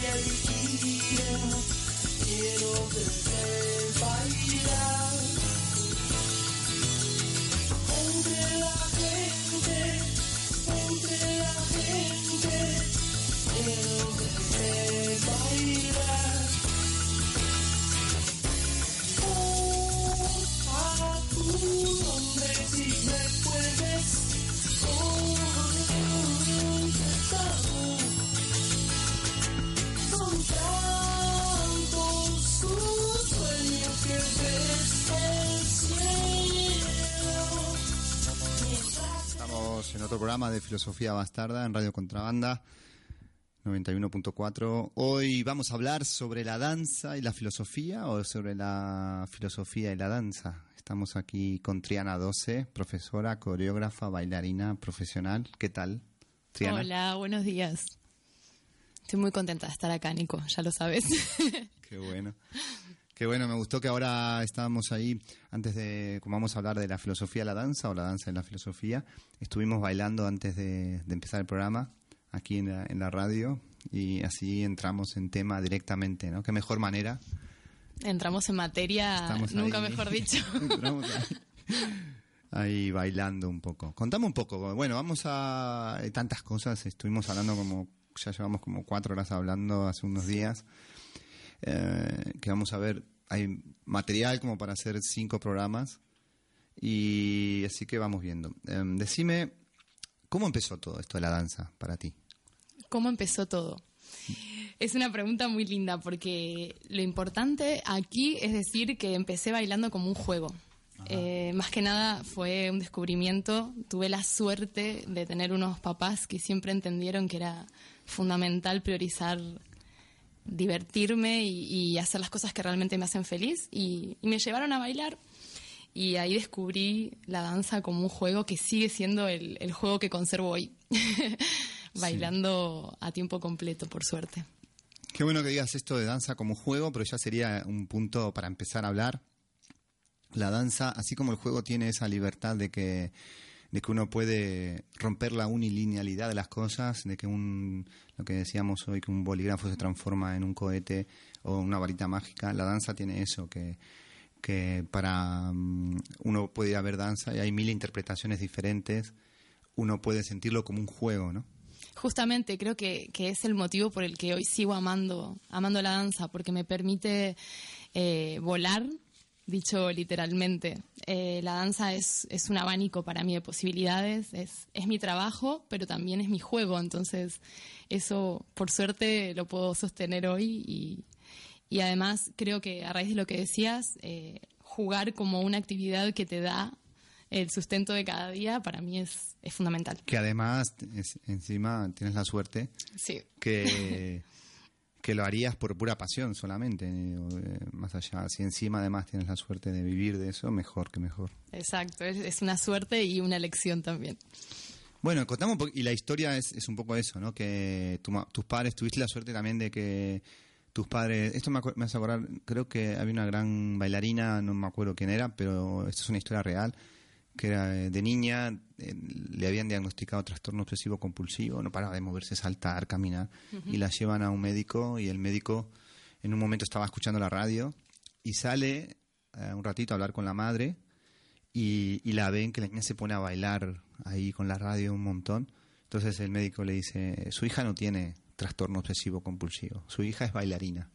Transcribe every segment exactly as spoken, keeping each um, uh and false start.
En otro programa de Filosofía Bastarda en Radio Contrabanda noventa y uno punto cuatro. Hoy vamos a hablar sobre la danza y la filosofía, o sobre la filosofía y la danza. Estamos aquí con Triana Doce, profesora, coreógrafa, bailarina profesional. ¿Qué tal, Triana? Hola, buenos días. Estoy muy contenta de estar acá, Nico, ya lo sabes. Qué bueno. Qué bueno, me gustó que ahora estábamos ahí, antes de, como vamos a hablar de la filosofía de la danza, o la danza de la filosofía, estuvimos bailando antes de, de empezar el programa, aquí en la, en la radio, y así entramos en tema directamente, ¿no? Qué mejor manera. Entramos en materia, Estamos nunca ahí, mejor dicho. Entramos ahí, ahí bailando un poco. Contame un poco, bueno, vamos a... Hay tantas cosas, estuvimos hablando como, ya llevamos como cuatro horas hablando hace unos días. Eh, que vamos a ver, hay material como para hacer cinco programas, y así que vamos viendo. Eh, decime, ¿cómo empezó todo esto de la danza para ti? ¿Cómo empezó todo? Es una pregunta muy linda, porque lo importante aquí es decir que empecé bailando como un juego. Eh, más que nada fue un descubrimiento. Tuve la suerte de tener unos papás que siempre entendieron que era fundamental priorizar divertirme y, y hacer las cosas que realmente me hacen feliz, y, y me llevaron a bailar, y ahí descubrí la danza como un juego que sigue siendo el, el juego que conservo hoy. Bailando sí. A tiempo completo, por suerte. Qué bueno que digas esto de danza como juego, pero ya sería un punto para empezar a hablar. La danza, así como el juego tiene esa libertad de que de que uno puede romper la unilinealidad de las cosas, de que un, lo que decíamos hoy, que un bolígrafo se transforma en un cohete o una varita mágica. La danza tiene eso, que, que para um, uno puede ir a ver danza y hay mil interpretaciones diferentes, uno puede sentirlo como un juego, ¿no? Justamente creo que, que es el motivo por el que hoy sigo amando, amando la danza, porque me permite eh, volar. Dicho literalmente, eh, la danza es, es un abanico para mí de posibilidades, es, es mi trabajo, pero también es mi juego, entonces eso por suerte lo puedo sostener hoy, y, y además creo que a raíz de lo que decías, eh, jugar como una actividad que te da el sustento de cada día, para mí es, es fundamental. Que además es, encima tienes la suerte sí. que... que lo harías por pura pasión solamente, eh, más allá, si encima además tienes la suerte de vivir de eso, mejor que mejor. Exacto, es, es una suerte y una elección también. Bueno, contamos un poco, y la historia es, es un poco eso, ¿no? Que tu, tus padres, tuviste la suerte también de que tus padres, esto me, me hace acordar, creo que había una gran bailarina, no me acuerdo quién era, pero esto es una historia real, que era de niña, eh, le habían diagnosticado trastorno obsesivo compulsivo, no paraba de moverse, saltar, caminar, uh-huh. Y la llevan a un médico, y el médico en un momento estaba escuchando la radio y sale eh, un ratito a hablar con la madre, y, y la ven que la niña se pone a bailar ahí con la radio un montón. Entonces el médico le dice, su hija no tiene trastorno obsesivo compulsivo, su hija es bailarina.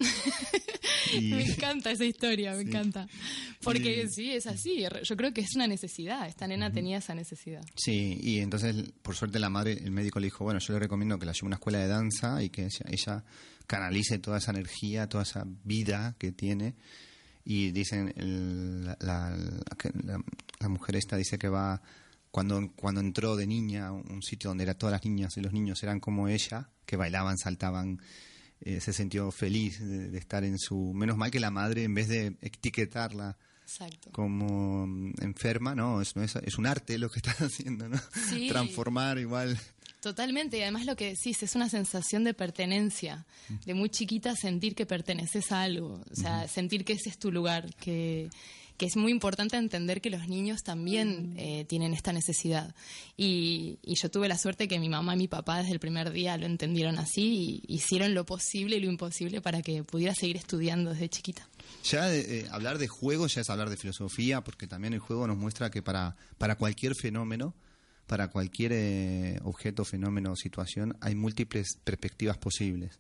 Y... Me encanta esa historia, me sí. encanta. Porque y... sí, es así. Yo creo que es una necesidad. Esta nena uh-huh. tenía esa necesidad. Sí, y entonces, por suerte, la madre, el médico le dijo, bueno, yo le recomiendo que la lleve a una escuela de danza y que ella, ella canalice toda esa energía, toda esa vida que tiene. Y dicen, el, la, la, la, la mujer esta dice que va, cuando, cuando entró de niña a un sitio donde eran todas las niñas y los niños eran como ella, que bailaban, saltaban, Eh, se sintió feliz de, de estar en su... Menos mal que la madre, en vez de etiquetarla Exacto. como enferma, no, es, no es, es un arte lo que están haciendo, ¿no? Sí. Transformar igual Totalmente, y además lo que decís es una sensación de pertenencia, de muy chiquita sentir que perteneces a algo, o sea, uh-huh. sentir que ese es tu lugar, que, que es muy importante entender que los niños también eh, tienen esta necesidad. Y, y yo tuve la suerte que mi mamá y mi papá desde el primer día lo entendieron así y hicieron lo posible y lo imposible para que pudiera seguir estudiando desde chiquita. Ya eh, hablar de juego ya es hablar de filosofía, porque también el juego nos muestra que para, para cualquier fenómeno, para cualquier eh, objeto, fenómeno o situación, hay múltiples perspectivas posibles.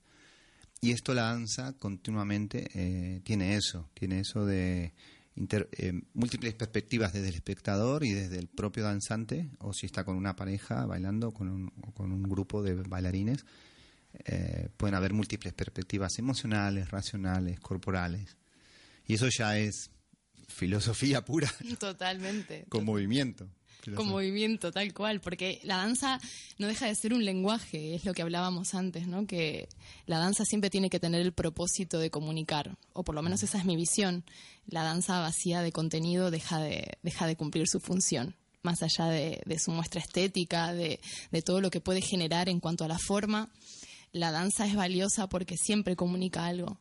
Y esto la danza continuamente eh, tiene eso, tiene eso de inter, eh, múltiples perspectivas desde el espectador y desde el propio danzante, o si está con una pareja bailando con un, o con un grupo de bailarines, eh, pueden haber múltiples perspectivas emocionales, racionales, corporales. Y eso ya es filosofía pura. Totalmente. Con movimiento. Con movimiento, tal cual, porque la danza no deja de ser un lenguaje, es lo que hablábamos antes, ¿no? Que la danza siempre tiene que tener el propósito de comunicar, o por lo menos esa es mi visión. La danza vacía de contenido deja de, deja de cumplir su función, más allá de, de su muestra estética, de, de todo lo que puede generar en cuanto a la forma. La danza es valiosa porque siempre comunica algo.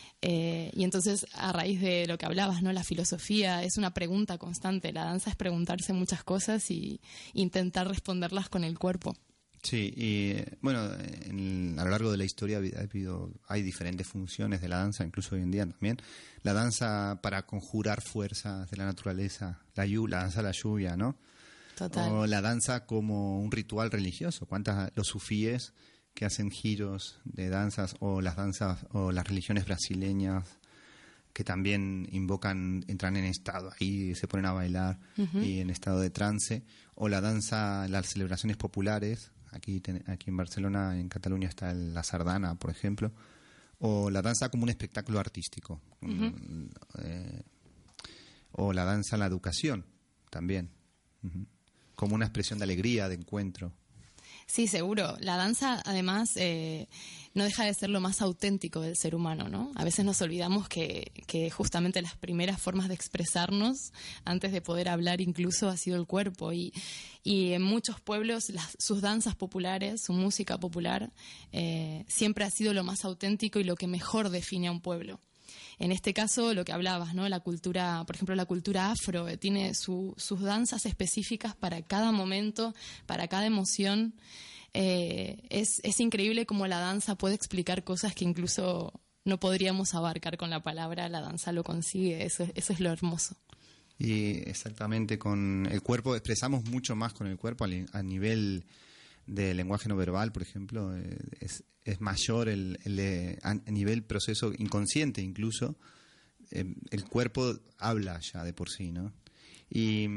Eh, y entonces, a raíz de lo que hablabas, ¿no? La filosofía es una pregunta constante. La danza es preguntarse muchas cosas y intentar responderlas con el cuerpo. Sí, y bueno, en, a lo largo de la historia ha habido, hay diferentes funciones de la danza, incluso hoy en día también. La danza para conjurar fuerzas de la naturaleza, la, yu, la danza de la lluvia, ¿no? Total. O la danza como un ritual religioso. ¿Cuántas los sufíes que hacen giros de danzas, o las danzas o las religiones brasileñas que también invocan, entran en estado, ahí se ponen a bailar uh-huh. y en estado de trance, o la danza, las celebraciones populares, aquí, ten, aquí en Barcelona, en Cataluña está el, la sardana, por ejemplo, o la danza como un espectáculo artístico, uh-huh. eh, o la danza en la educación también, uh-huh. como una expresión de alegría, de encuentro. Sí, seguro. La danza, además, eh, no deja de ser lo más auténtico del ser humano, ¿no? A veces nos olvidamos que, que justamente las primeras formas de expresarnos, antes de poder hablar incluso, ha sido el cuerpo. Y, y en muchos pueblos, las, sus danzas populares, su música popular, eh, siempre ha sido lo más auténtico y lo que mejor define a un pueblo. En este caso, lo que hablabas, ¿no? La cultura, por ejemplo, la cultura afro eh, tiene su, sus danzas específicas para cada momento, para cada emoción. Eh, es, es increíble cómo la danza puede explicar cosas que incluso no podríamos abarcar con la palabra. La danza lo consigue, eso, eso es lo hermoso. Y exactamente, con el cuerpo expresamos mucho más con el cuerpo a nivel de lenguaje no verbal, por ejemplo, es, es mayor el, el de, a nivel proceso inconsciente incluso, eh, el cuerpo habla ya de por sí, ¿no? Y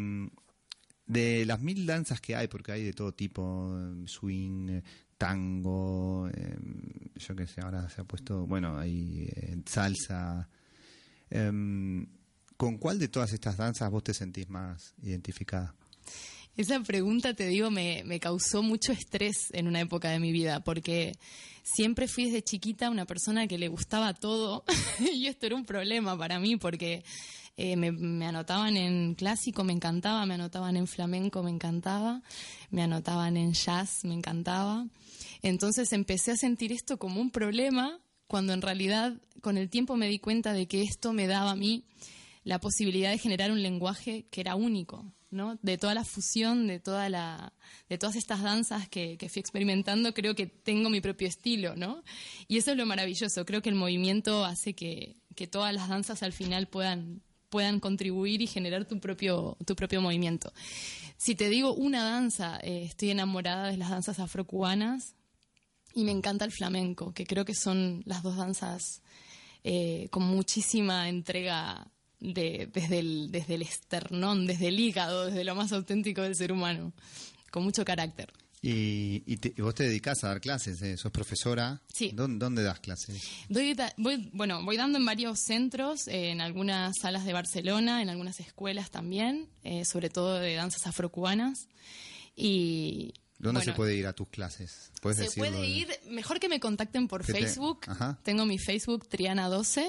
de las mil danzas que hay, porque hay de todo tipo, swing, tango, eh, yo qué sé, ahora se ha puesto, bueno, hay eh, salsa, eh, ¿con cuál de todas estas danzas vos te sentís más identificada? Esa pregunta, te digo, me, me causó mucho estrés en una época de mi vida, porque siempre fui desde chiquita una persona que le gustaba todo y esto era un problema para mí, porque eh, me, me anotaban en clásico, me encantaba, me anotaban en flamenco, me encantaba, me anotaban en jazz, me encantaba. Entonces empecé a sentir esto como un problema, cuando en realidad con el tiempo me di cuenta de que esto me daba a mí la posibilidad de generar un lenguaje que era único, ¿no? De toda la fusión, de toda la, de todas estas danzas que, que fui experimentando, creo que tengo mi propio estilo, ¿no? Y eso es lo maravilloso. Creo que el movimiento hace que, que todas las danzas al final puedan, puedan contribuir y generar tu propio, tu propio movimiento. Si te digo una danza, eh, estoy enamorada de las danzas afrocubanas y me encanta el flamenco, que creo que son las dos danzas eh, con muchísima entrega. De, desde, el, desde el esternón, desde el hígado, desde lo más auténtico del ser humano, con mucho carácter. Y, y, te, y vos te dedicás a dar clases, ¿eh? ¿Sos profesora? Sí. ¿Dónde, dónde das clases? Doy, voy, bueno, voy dando en varios centros, eh, en algunas salas de Barcelona, en algunas escuelas también, eh, sobre todo de danzas afrocubanas. Y ¿Dónde bueno, se puede ir a tus clases? ¿Puedes se decirlo? puede ir, mejor que me contacten por Facebook. Te, ajá. Tengo mi Facebook, Triana doce.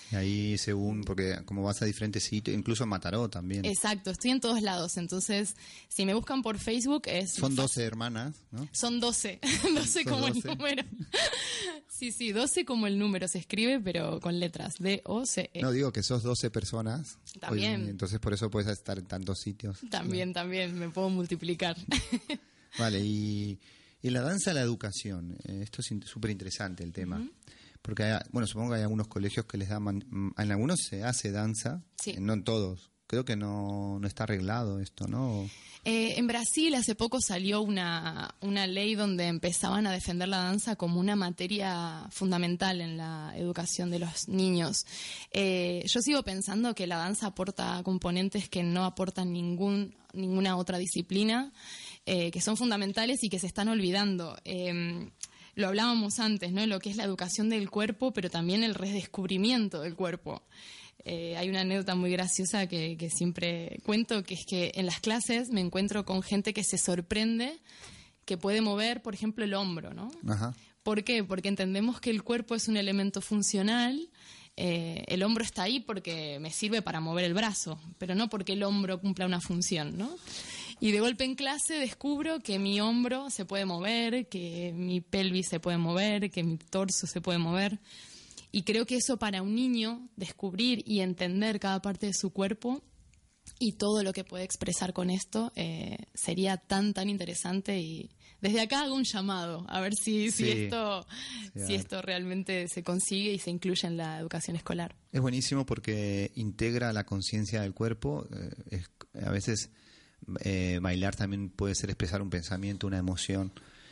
Y ahí según, porque como vas a diferentes sitios, incluso en Mataró también. Exacto, estoy en todos lados, entonces si me buscan por Facebook es... Son doce hermanas, ¿no? Son doce, doce Son como doce. el número. Sí, sí, doce como el número se escribe, pero con letras, D O C E. No, digo que sos doce personas. También. Hoy, entonces por eso puedes estar en tantos sitios. También, también, me puedo multiplicar. Vale, y, y la danza a la educación. Eh, esto es súper interesante el tema. Uh-huh. Porque, hay, bueno, supongo que hay algunos colegios que les dan... Man, en algunos se hace danza, sí. No en todos. Creo que no, no está arreglado esto, ¿no? Eh, en Brasil hace poco salió una, una ley donde empezaban a defender la danza como una materia fundamental en la educación de los niños. Eh, yo sigo pensando que la danza aporta componentes que no aportan ningún, ninguna otra disciplina, eh, que son fundamentales y que se están olvidando. Eh, Lo hablábamos antes, ¿no? Lo que es la educación del cuerpo, pero también el redescubrimiento del cuerpo. Eh, hay una anécdota muy graciosa que, que siempre cuento, que es que en las clases me encuentro con gente que se sorprende que puede mover, por ejemplo, el hombro, ¿no? Ajá. ¿Por qué? Porque entendemos que el cuerpo es un elemento funcional. Eh, el hombro está ahí porque me sirve para mover el brazo, pero no porque el hombro cumpla una función, ¿no? Y de golpe en clase descubro que mi hombro se puede mover, que mi pelvis se puede mover, que mi torso se puede mover. Y creo que eso para un niño, descubrir y entender cada parte de su cuerpo y todo lo que puede expresar con esto, eh, sería tan, tan interesante. Y desde acá hago un llamado a ver si, sí. si, esto, sí, si esto realmente se consigue y se incluye en la educación escolar. Es buenísimo porque integra la conciencia del cuerpo. Eh, es, a veces... Eh, bailar también puede ser expresar un pensamiento, una emoción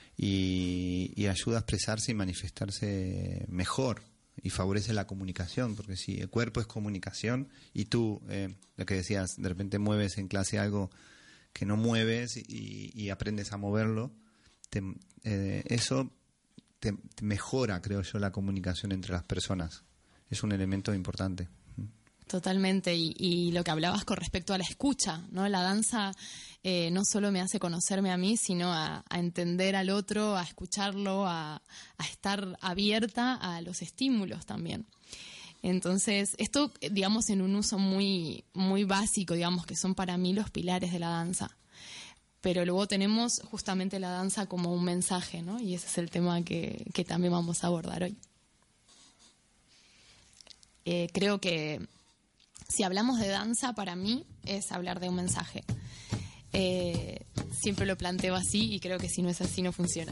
y, y ayuda a expresarse y manifestarse mejor y favorece la comunicación, porque si el cuerpo es comunicación y tú, eh, lo que decías, de repente mueves en clase algo que no mueves y, y aprendes a moverlo, te, eh, eso te, te mejora, creo yo, la comunicación entre las personas. Es un elemento importante. Totalmente, y, y lo que hablabas con respecto a la escucha, ¿no? La danza eh, no solo me hace conocerme a mí, sino a, a entender al otro, a escucharlo, a, a estar abierta a los estímulos también. Entonces, esto, digamos, en un uso muy, muy básico, digamos, que son para mí los pilares de la danza. Pero luego tenemos justamente la danza como un mensaje, ¿no? Y ese es el tema que, que también vamos a abordar hoy. Eh, creo que si hablamos de danza, para mí es hablar de un mensaje. Eh, siempre lo planteo así y creo que si no es así no funciona.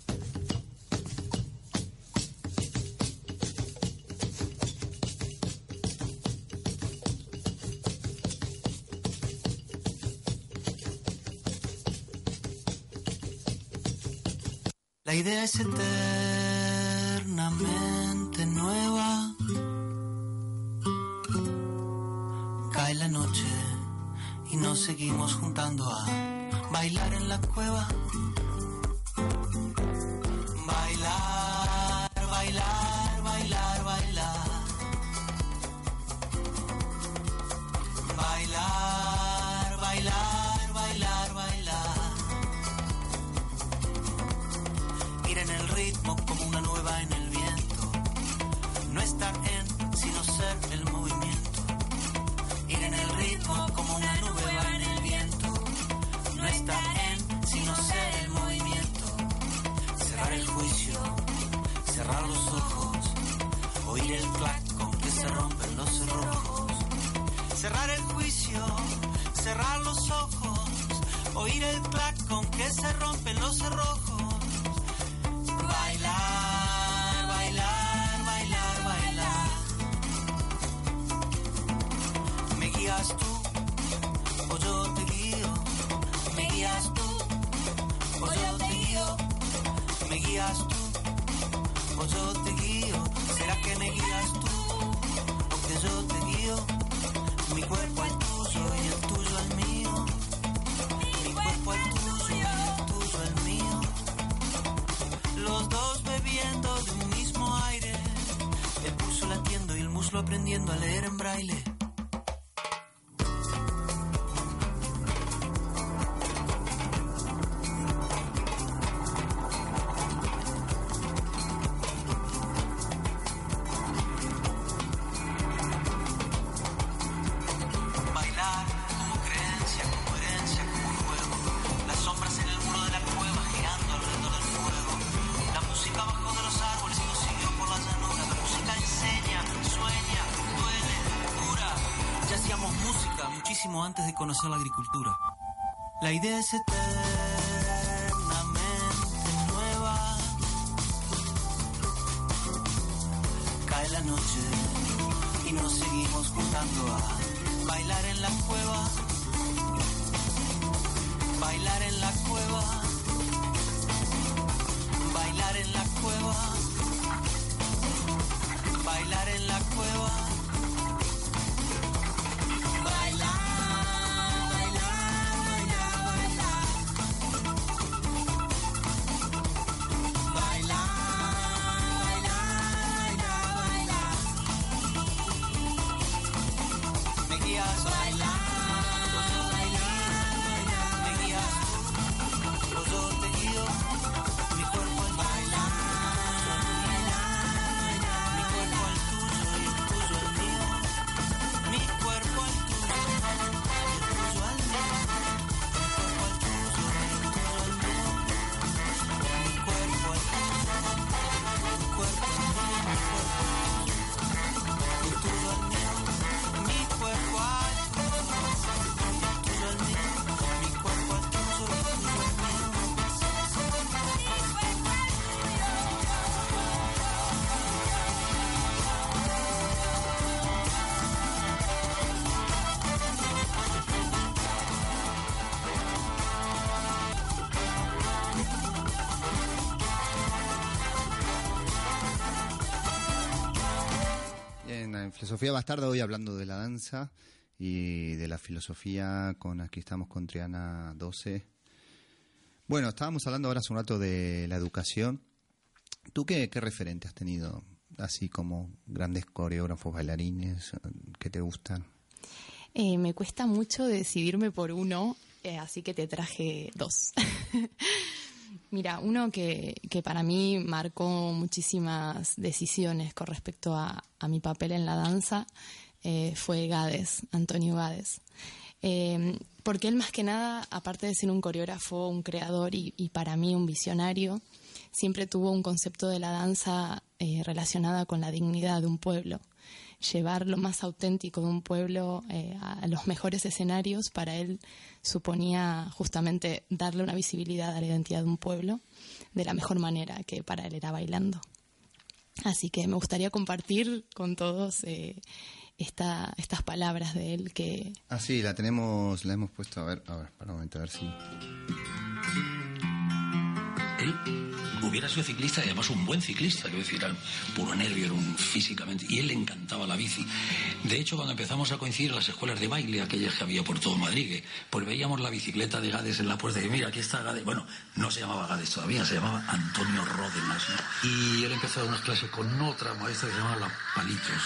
La idea es eternamente nueva. Cae la noche y nos seguimos juntando a bailar en la cueva. Bailar, bailar, bailar, bailar. Bailar, bailar, bailar, bailar. Ir en el ritmo como una nueva en el viento. No estar en, sino ser el movimiento. Ir en el ritmo como una nube en el viento. No estar en, sino ser el movimiento. Cerrar el juicio, cerrar los ojos. Oír el clac con que se rompen los cerrojos. Cerrar el juicio, cerrar los ojos. Oír el clac con que se rompen los cerrojos. Bailar, bailar, bailar, bailar. Me guías tú, o yo te guío. Me guías tú, o yo te guío. Me guías tú, o yo te guío. ¿Será que me guías tú, o que yo te guío? Mi cuerpo es tuyo y el tuyo el mío. Mi cuerpo es tuyo y el tuyo el mío. Los dos bebiendo de un mismo aire. El pulso latiendo y el muslo aprendiendo a leer en braille. muchísimo antes de conocer la agricultura. La idea es eternamente nueva. Cae la noche y nos seguimos juntando a bailar en la cueva. Bailar en la cueva. Bailar en la cueva. Bailar en la cueva. Bailar, bailar, bailar, bailar. Bailar, bailar, bailar, bailar. Me guías a bailar, bailar, bailar. Me guías tú, los dos te guío. Mi cuerpo al bailar, bailar, mi cuerpo al tuyo y el tuyo al mío. Mi cuerpo al tuyo y el tuyo al mío. Mi cuerpo al tuyo, mi cuerpo al mío, mi cuerpo al tuyo, mi cuerpo al tuyo, el tuyo al mío. Mi cuerpo al tuyo y el tuyo al mío. Mi cuerpo al tuyo y el tuyo al mío. Bien, en Filosofía Bastarda hoy hablando de la danza y de la filosofía, con aquí estamos con Triana doce. Bueno, estábamos hablando ahora hace un rato de la educación. ¿Tú qué, qué referente has tenido, así como grandes coreógrafos, bailarines, que te gustan? Eh, me cuesta mucho decidirme por uno, eh, así que te traje dos. Mira, uno que, que para mí marcó muchísimas decisiones con respecto a, a mi papel en la danza eh, fue Gades, Antonio Gades. Eh, porque él más que nada, aparte de ser un coreógrafo, un creador y, y para mí un visionario, siempre tuvo un concepto de la danza eh, relacionada con la dignidad de un pueblo. Llevar lo más auténtico de un pueblo eh, a los mejores escenarios, para él suponía justamente darle una visibilidad a la identidad de un pueblo de la mejor manera, que para él era bailando. Así que me gustaría compartir con todos eh, esta, estas palabras de él que... Ah, sí, la tenemos, la hemos puesto, a ver, a ver, para un momento, a ver si... Él hubiera sido ciclista y además un buen ciclista, quiero decir, era puro nervio, era un físicamente, y él le encantaba la bici. De hecho, cuando empezamos a coincidir en las escuelas de baile, aquellas que había por todo Madrid, que, pues veíamos la bicicleta de Gades en la puerta y mira, aquí está Gades. Bueno, no se llamaba Gades todavía, se llamaba Antonio Ródenas, ¿no? Y él empezó a dar unas clases con otra maestra que se llamaba La Palitos.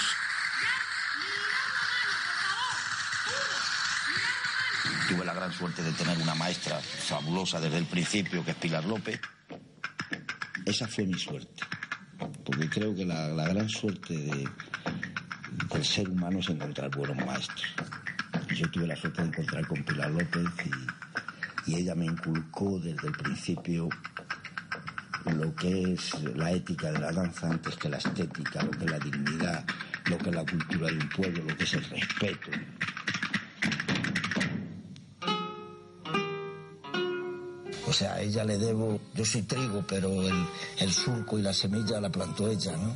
Tuve la gran suerte de tener una maestra fabulosa desde el principio, que es Pilar López. Esa fue mi suerte, porque creo que la, la gran suerte de, del ser humano es encontrar buenos maestros. Yo tuve la suerte de encontrar con Pilar López y, y ella me inculcó desde el principio lo que es la ética de la danza antes que la estética, lo que es la dignidad, lo que es la cultura de un pueblo, lo que es el respeto. O sea, a ella le debo, yo soy trigo, pero el, el surco y la semilla la plantó ella, ¿no?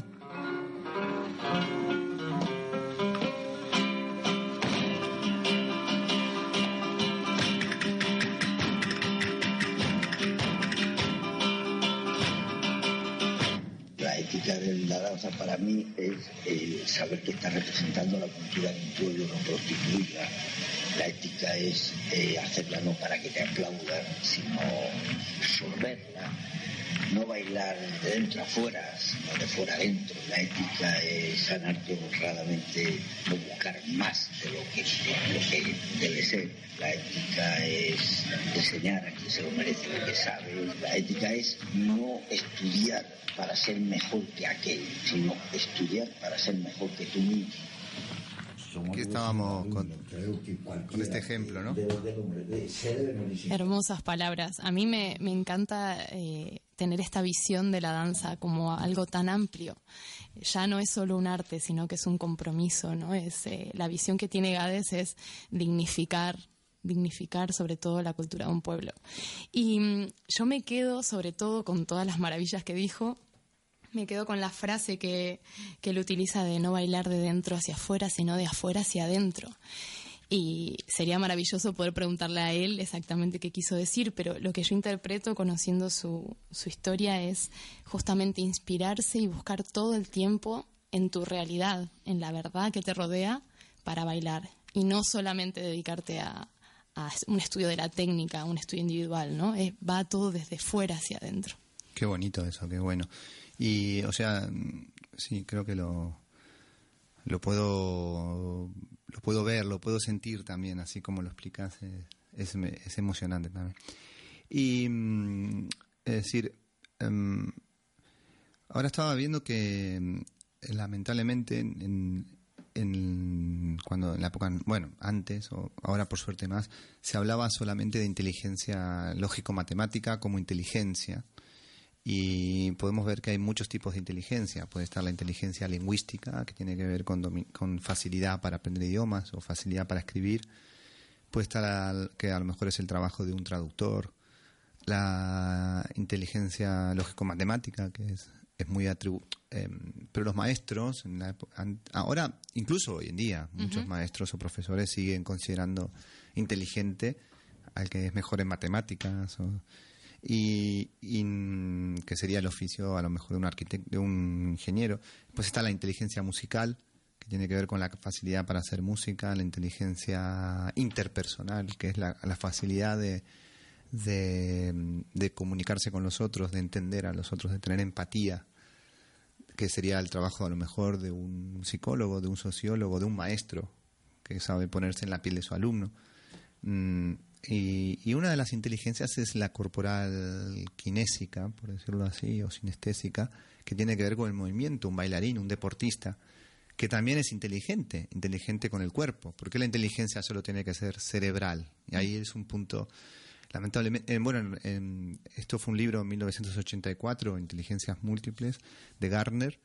La ética de la danza para mí es eh, saber que está representando la cultura de un pueblo, no prostituirla. La ética es eh, hacerla no para que te aplaudan, sino absorberla, no bailar de dentro a fuera, sino de fuera adentro. La ética es sanarte honradamente, no buscar más de lo que, de lo que debe ser. La ética es enseñar a quien se lo merece lo que sabe. La ética es no estudiar para ser mejor que aquel, sino estudiar para ser mejor que tú mismo. Aquí estábamos con, con este ejemplo, ¿no? Hermosas palabras. A mí me, me encanta eh, tener esta visión de la danza como algo tan amplio. Ya no es solo un arte, sino que es un compromiso, ¿no? Es, eh, la visión que tiene Gades es dignificar, dignificar sobre todo la cultura de un pueblo. Y mm, yo me quedo sobre todo con todas las maravillas que dijo, me quedo con la frase que, que él utiliza de no bailar de dentro hacia afuera, sino de afuera hacia adentro. Y sería maravilloso poder preguntarle a él exactamente qué quiso decir, pero lo que yo interpreto conociendo su, su historia es justamente inspirarse y buscar todo el tiempo en tu realidad, en la verdad que te rodea para bailar, y no solamente dedicarte a, a un estudio de la técnica, a un estudio individual, ¿no? Es, va todo desde fuera hacia adentro. Qué bonito eso, qué bueno. Y, o sea, sí, creo que lo, lo puedo... lo puedo ver, lo puedo sentir también, así como lo explicas, es, es, es emocionante también. Y, es decir, um, ahora estaba viendo que lamentablemente en, en, cuando en la época, bueno, antes, o ahora por suerte más, se hablaba solamente de inteligencia lógico-matemática como inteligencia. Y podemos ver que hay muchos tipos de inteligencia. Puede estar la inteligencia lingüística, que tiene que ver con, domi- con facilidad para aprender idiomas o facilidad para escribir. Puede estar al, que a lo mejor es el trabajo de un traductor. La inteligencia lógico-matemática, que es, es muy atribu... Eh, pero los maestros, en la época, ahora, incluso hoy en día, muchos uh-huh. maestros o profesores siguen considerando inteligente al que es mejor en matemáticas o... Y, y que sería el oficio a lo mejor de un arquitecto, de un ingeniero. Pues está la inteligencia musical, que tiene que ver con la facilidad para hacer música, la inteligencia interpersonal, que es la, la facilidad de, de, de comunicarse con los otros, de entender a los otros, de tener empatía, que sería el trabajo a lo mejor de un psicólogo, de un sociólogo, de un maestro, que sabe ponerse en la piel de su alumno. Mm, Y, y una de las inteligencias es la corporal kinésica, por decirlo así, o sinestésica, que tiene que ver con el movimiento, un bailarín, un deportista, que también es inteligente, inteligente con el cuerpo. ¿Por qué la inteligencia solo tiene que ser cerebral? Y ahí es un punto, lamentablemente, eh, bueno, eh, esto fue un libro en mil novecientos ochenta y cuatro, Inteligencias Múltiples, de Gardner,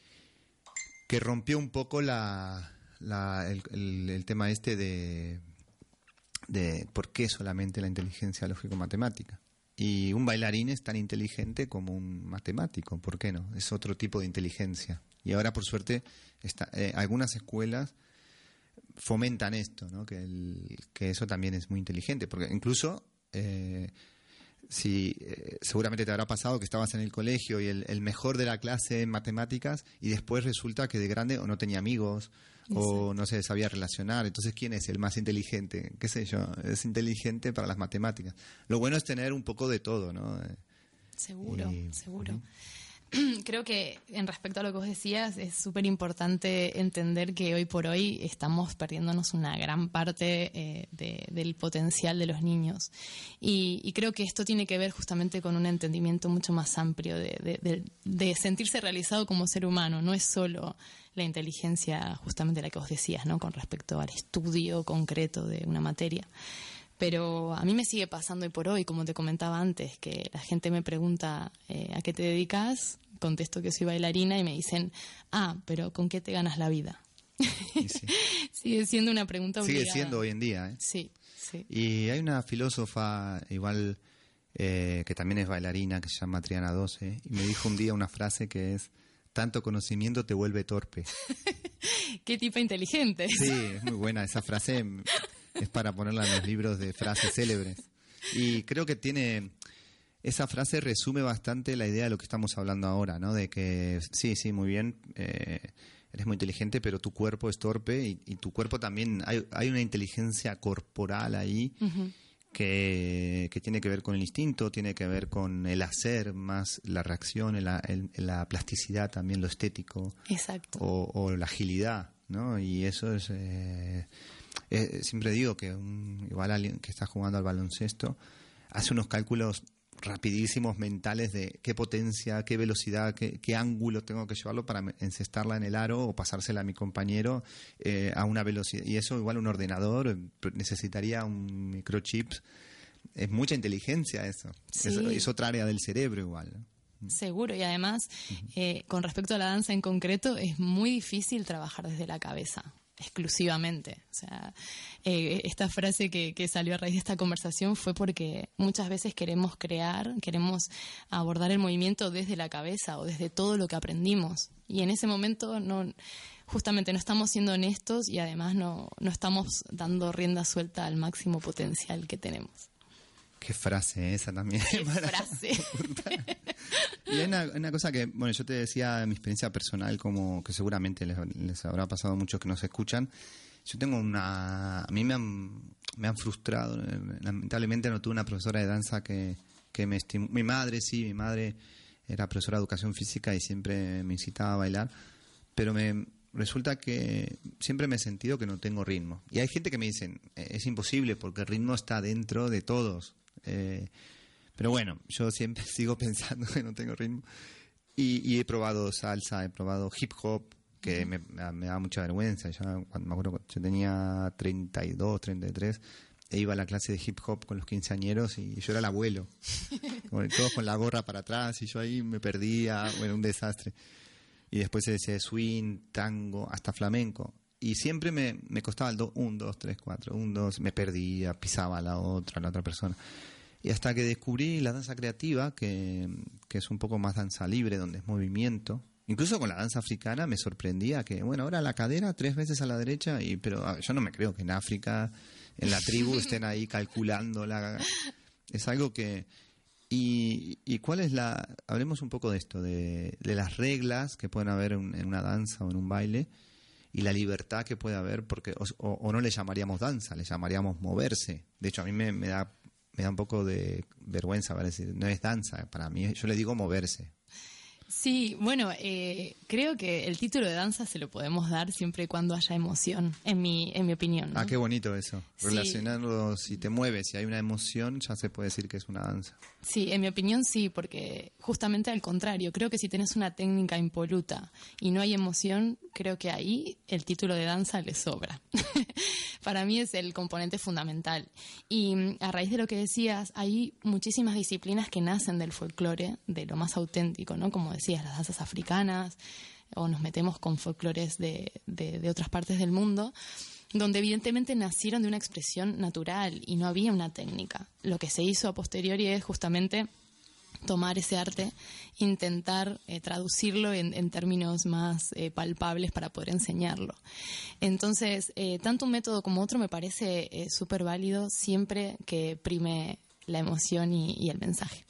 que rompió un poco la, la, el, el, el tema este de... de por qué solamente la inteligencia lógico-matemática. Y un bailarín es tan inteligente como un matemático, ¿por qué no? Es otro tipo de inteligencia. Y ahora, por suerte, está, eh, algunas escuelas fomentan esto, ¿no? Que, el, que eso también es muy inteligente, porque incluso, eh, si eh, seguramente te habrá pasado que estabas en el colegio y el, el mejor de la clase en matemáticas, y después resulta que de grande o no tenía amigos, o no se sabía relacionar. Entonces, ¿quién es el más inteligente? ¿Qué sé yo? Es inteligente para las matemáticas. Lo bueno es tener un poco de todo, ¿no? Seguro, y, seguro. Uh-huh. Creo que en respecto a lo que vos decías, es súper importante entender que hoy por hoy estamos perdiéndonos una gran parte eh, de, del potencial de los niños. Y, y creo que esto tiene que ver justamente con un entendimiento mucho más amplio de, de, de, de sentirse realizado como ser humano. No es solo la inteligencia, justamente la que vos decías, ¿no? Con respecto al estudio concreto de una materia. Pero a mí me sigue pasando hoy por hoy, como te comentaba antes, que la gente me pregunta eh, ¿a qué te dedicas? Contesto que soy bailarina y me dicen, ah, pero ¿con qué te ganas la vida? Sí, sí. Sigue siendo una pregunta obligada. Sigue siendo hoy en día, ¿eh? Sí, sí. Y hay una filósofa igual eh, que también es bailarina, que se llama Triana Doce, y me dijo un día una frase que es: tanto conocimiento te vuelve torpe. Qué tipo inteligente. Sí, es muy buena esa frase. Es para ponerla en los libros de frases célebres. Y creo que tiene... Esa frase resume bastante la idea de lo que estamos hablando ahora, ¿no? De que, sí, sí, muy bien, eh, eres muy inteligente, pero tu cuerpo es torpe y, y tu cuerpo también... Hay, hay una inteligencia corporal ahí uh-huh. que, que tiene que ver con el instinto, tiene que ver con el hacer, más la reacción, la, el, la plasticidad también, lo estético. Exacto. O, o la agilidad, ¿no? Y eso es... Eh, Eh, siempre digo que un, igual alguien que está jugando al baloncesto hace unos cálculos rapidísimos mentales de qué potencia, qué velocidad, qué, qué ángulo tengo que llevarlo para encestarla en el aro o pasársela a mi compañero eh, a una velocidad. Y eso igual un ordenador necesitaría un microchip es mucha inteligencia eso. Sí. Es, es otra área del cerebro igual, ¿no? Seguro, y además, eh, con respecto a la danza en concreto, es muy difícil trabajar desde la cabeza, exclusivamente. O sea, eh, esta frase que, que salió a raíz de esta conversación fue porque muchas veces queremos crear, queremos abordar el movimiento desde la cabeza o desde todo lo que aprendimos. Y en ese momento no, justamente no estamos siendo honestos y además no, no estamos dando rienda suelta al máximo potencial que tenemos. Qué frase esa también. Qué frase. Y hay una, una cosa que, bueno, yo te decía mi experiencia personal, como que seguramente les, les habrá pasado a muchos que nos escuchan. Yo tengo una... A mí me han, me han frustrado. Lamentablemente no tuve una profesora de danza que, que me estimuló. Mi madre, sí, mi madre era profesora de educación física y siempre me incitaba a bailar. Pero me resulta que siempre me he sentido que no tengo ritmo. Y hay gente que me dice, es imposible porque el ritmo está dentro de todos. Eh, pero bueno, yo siempre sigo pensando que no tengo ritmo y, y he probado salsa, he probado hip hop, que me, me da mucha vergüenza. Ya cuando me acuerdo, yo tenía treinta y dos, treinta y tres, e iba a la clase de hip hop con los quinceañeros y yo era el abuelo, todos con la gorra para atrás y yo ahí me perdía, bueno, un desastre. Y después se decía swing, tango, hasta flamenco. Y siempre me, me costaba el do, un, dos, tres, cuatro, un, dos, me perdía, pisaba a la otra, a la otra persona. Y hasta que descubrí la danza creativa, que, que es un poco más danza libre, donde es movimiento. Incluso con la danza africana me sorprendía que, bueno, ahora la cadera tres veces a la derecha, y pero a, yo no me creo que en África, en la tribu, estén ahí calculando la... Es algo que... Y, y cuál es la... Hablemos un poco de esto, de, de las reglas que pueden haber en, en una danza o en un baile, y la libertad que puede haber, porque o, o, o no le llamaríamos danza, le llamaríamos moverse. De hecho, a mí me, me da me da un poco de vergüenza, para decir, no es danza, para mí yo le digo moverse. Sí, bueno, eh, creo que el título de danza se lo podemos dar siempre y cuando haya emoción, en mi en mi opinión, ¿no? Ah, qué bonito eso. Sí. Relacionarlo, si te mueves, si hay una emoción, ya se puede decir que es una danza. Sí, en mi opinión sí, porque justamente al contrario, creo que si tienes una técnica impoluta y no hay emoción, creo que ahí el título de danza le sobra. Para mí es el componente fundamental. Y a raíz de lo que decías, hay muchísimas disciplinas que nacen del folclore, de lo más auténtico, ¿no? Como decías, las danzas africanas, o nos metemos con folclores de, de, de otras partes del mundo, donde evidentemente nacieron de una expresión natural y no había una técnica. Lo que se hizo a posteriori es justamente tomar ese arte, intentar eh, traducirlo en, en términos más eh, palpables para poder enseñarlo. Entonces, eh, tanto un método como otro me parece eh, súper válido siempre que prime la emoción y, y el mensaje.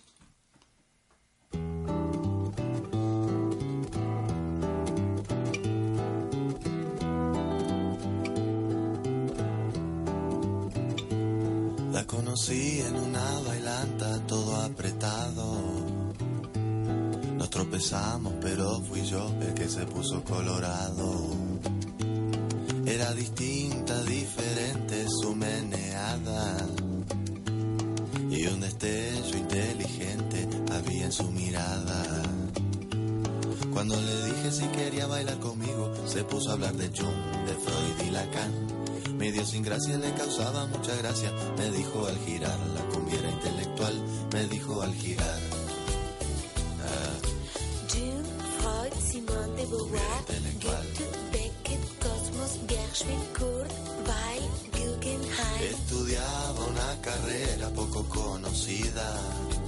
La conocí en una bailanta, todo apretado. Nos tropezamos, pero fui yo el que se puso colorado. Era distinta, diferente su meneada, y un destello inteligente había en su mirada. Cuando le dije si quería bailar conmigo, se puso a hablar de Jung, de Freud y Lacan. Medio sin gracia, le causaba mucha gracia. Me dijo al girar, la cumbia era intelectual. Me dijo al girar. Ah, Jung, Freud, Simone de Beauvoir, Goethe, Beckett, Cosmos, Gershwin, Kurt, Weil, Guggenheim. estudiaba una carrera poco conocida,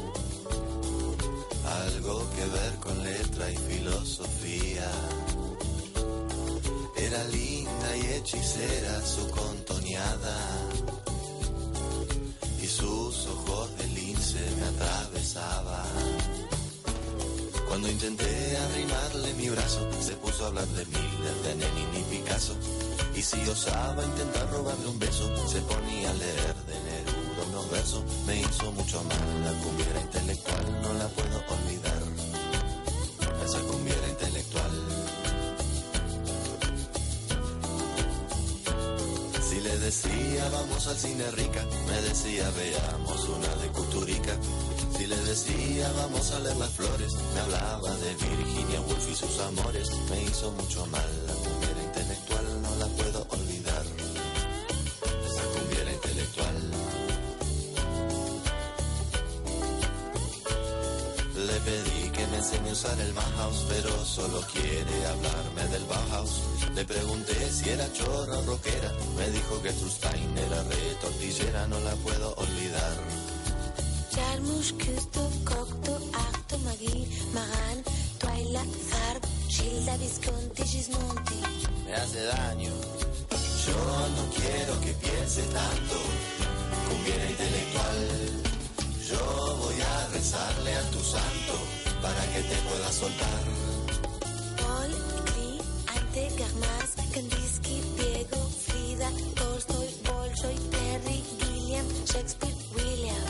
algo que ver con letra y filosofía. Era linda y hechicera su contoneada, y sus ojos de lince me atravesaban. Cuando intenté arrimarle mi brazo, se puso a hablar de Miller, de Lenin y Picasso. Y si osaba intentar robarle un beso, se ponía a leer de Neruda unos versos. Me hizo mucho mal, la cumbia era intelectual, no la puedo olvidar. Esa cumbia era intelectual. Si le decía vamos al cine rica, me decía veamos una de Kusturica. Si le decía vamos a leer las flores, me hablaba de Virginia Woolf y sus amores. Me hizo mucho mal, la cumbia era intelectual, no la puedo olvidar. Esa cumbia era intelectual. para el Bauhaus, pero solo quiere hablarme del Bauhaus. Le pregunté si era chorra o rockera, me dijo que Trustein era re tortillera, no la puedo olvidar. Jarmusch, Küsto, Cocteau, Arto, Magui, Maran, Twyla, Farb, Gilda, Visconti, Gismonti. Me hace daño. Yo no quiero que piense tanto, cumbiera intelectual. Yo voy a rezarle a tu santo para que te pueda soltar. Paul, Klee, Ante, Garmas, Kandinsky, Diego, Frida, Tolstoy, Bolshoi, Perry, Gilliam, Shakespeare, William.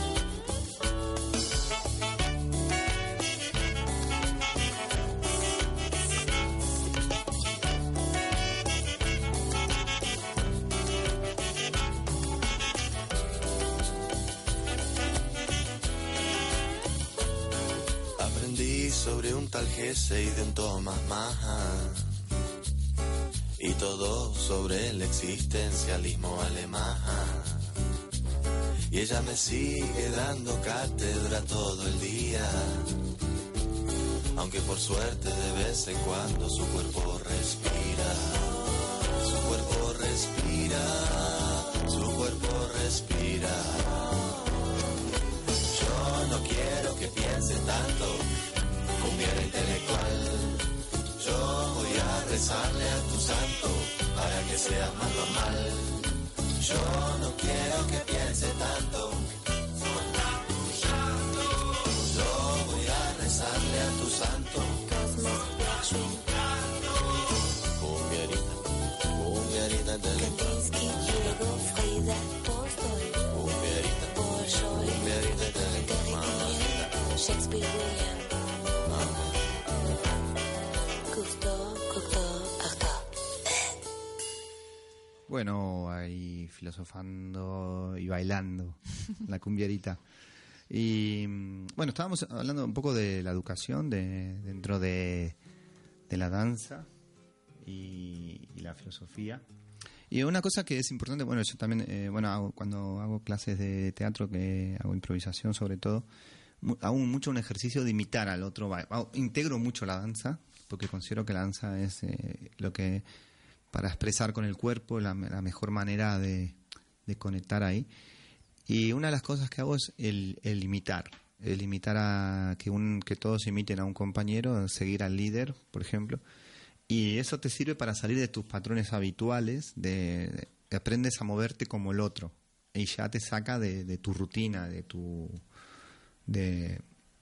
Sobre un tal Gese y de un Thomas Mann, y todo sobre el existencialismo alemán. Y ella me sigue dando cátedra todo el día, aunque por suerte de vez en cuando su cuerpo respira. Su cuerpo respira, su cuerpo respira. Yo no quiero que piense tanto, cumbiera intelectual. Yo voy a rezarle a tu santo para que sea más normal. Yo no quiero que piense tanto. Yo voy a rezarle a tu santo. Cumbierita, cumbierita intelectual. Kandinsky, Diego, Frida, Tolstoy, Cumbierita, Bolshoi, cumbierita Terry intelectual. Gilliam, Shakespeare, William. Bueno, ahí filosofando y bailando la cumbierita. Y bueno, estábamos hablando un poco de la educación de, dentro de, de la danza y, y la filosofía. Y una cosa que es importante, bueno, yo también, eh, bueno, hago, cuando hago clases de teatro, que hago improvisación sobre todo, hago mucho un ejercicio de imitar al otro. Hago, integro mucho la danza, porque considero que la danza es eh, lo que, para expresar con el cuerpo, la, la mejor manera de, de conectar ahí. Y una de las cosas que hago es el, el imitar, el imitar a que, un, que todos imiten a un compañero, seguir al líder, por ejemplo. Y eso te sirve para salir de tus patrones habituales, de, de aprendes a moverte como el otro, y ya te saca de, de tu rutina, de tu de,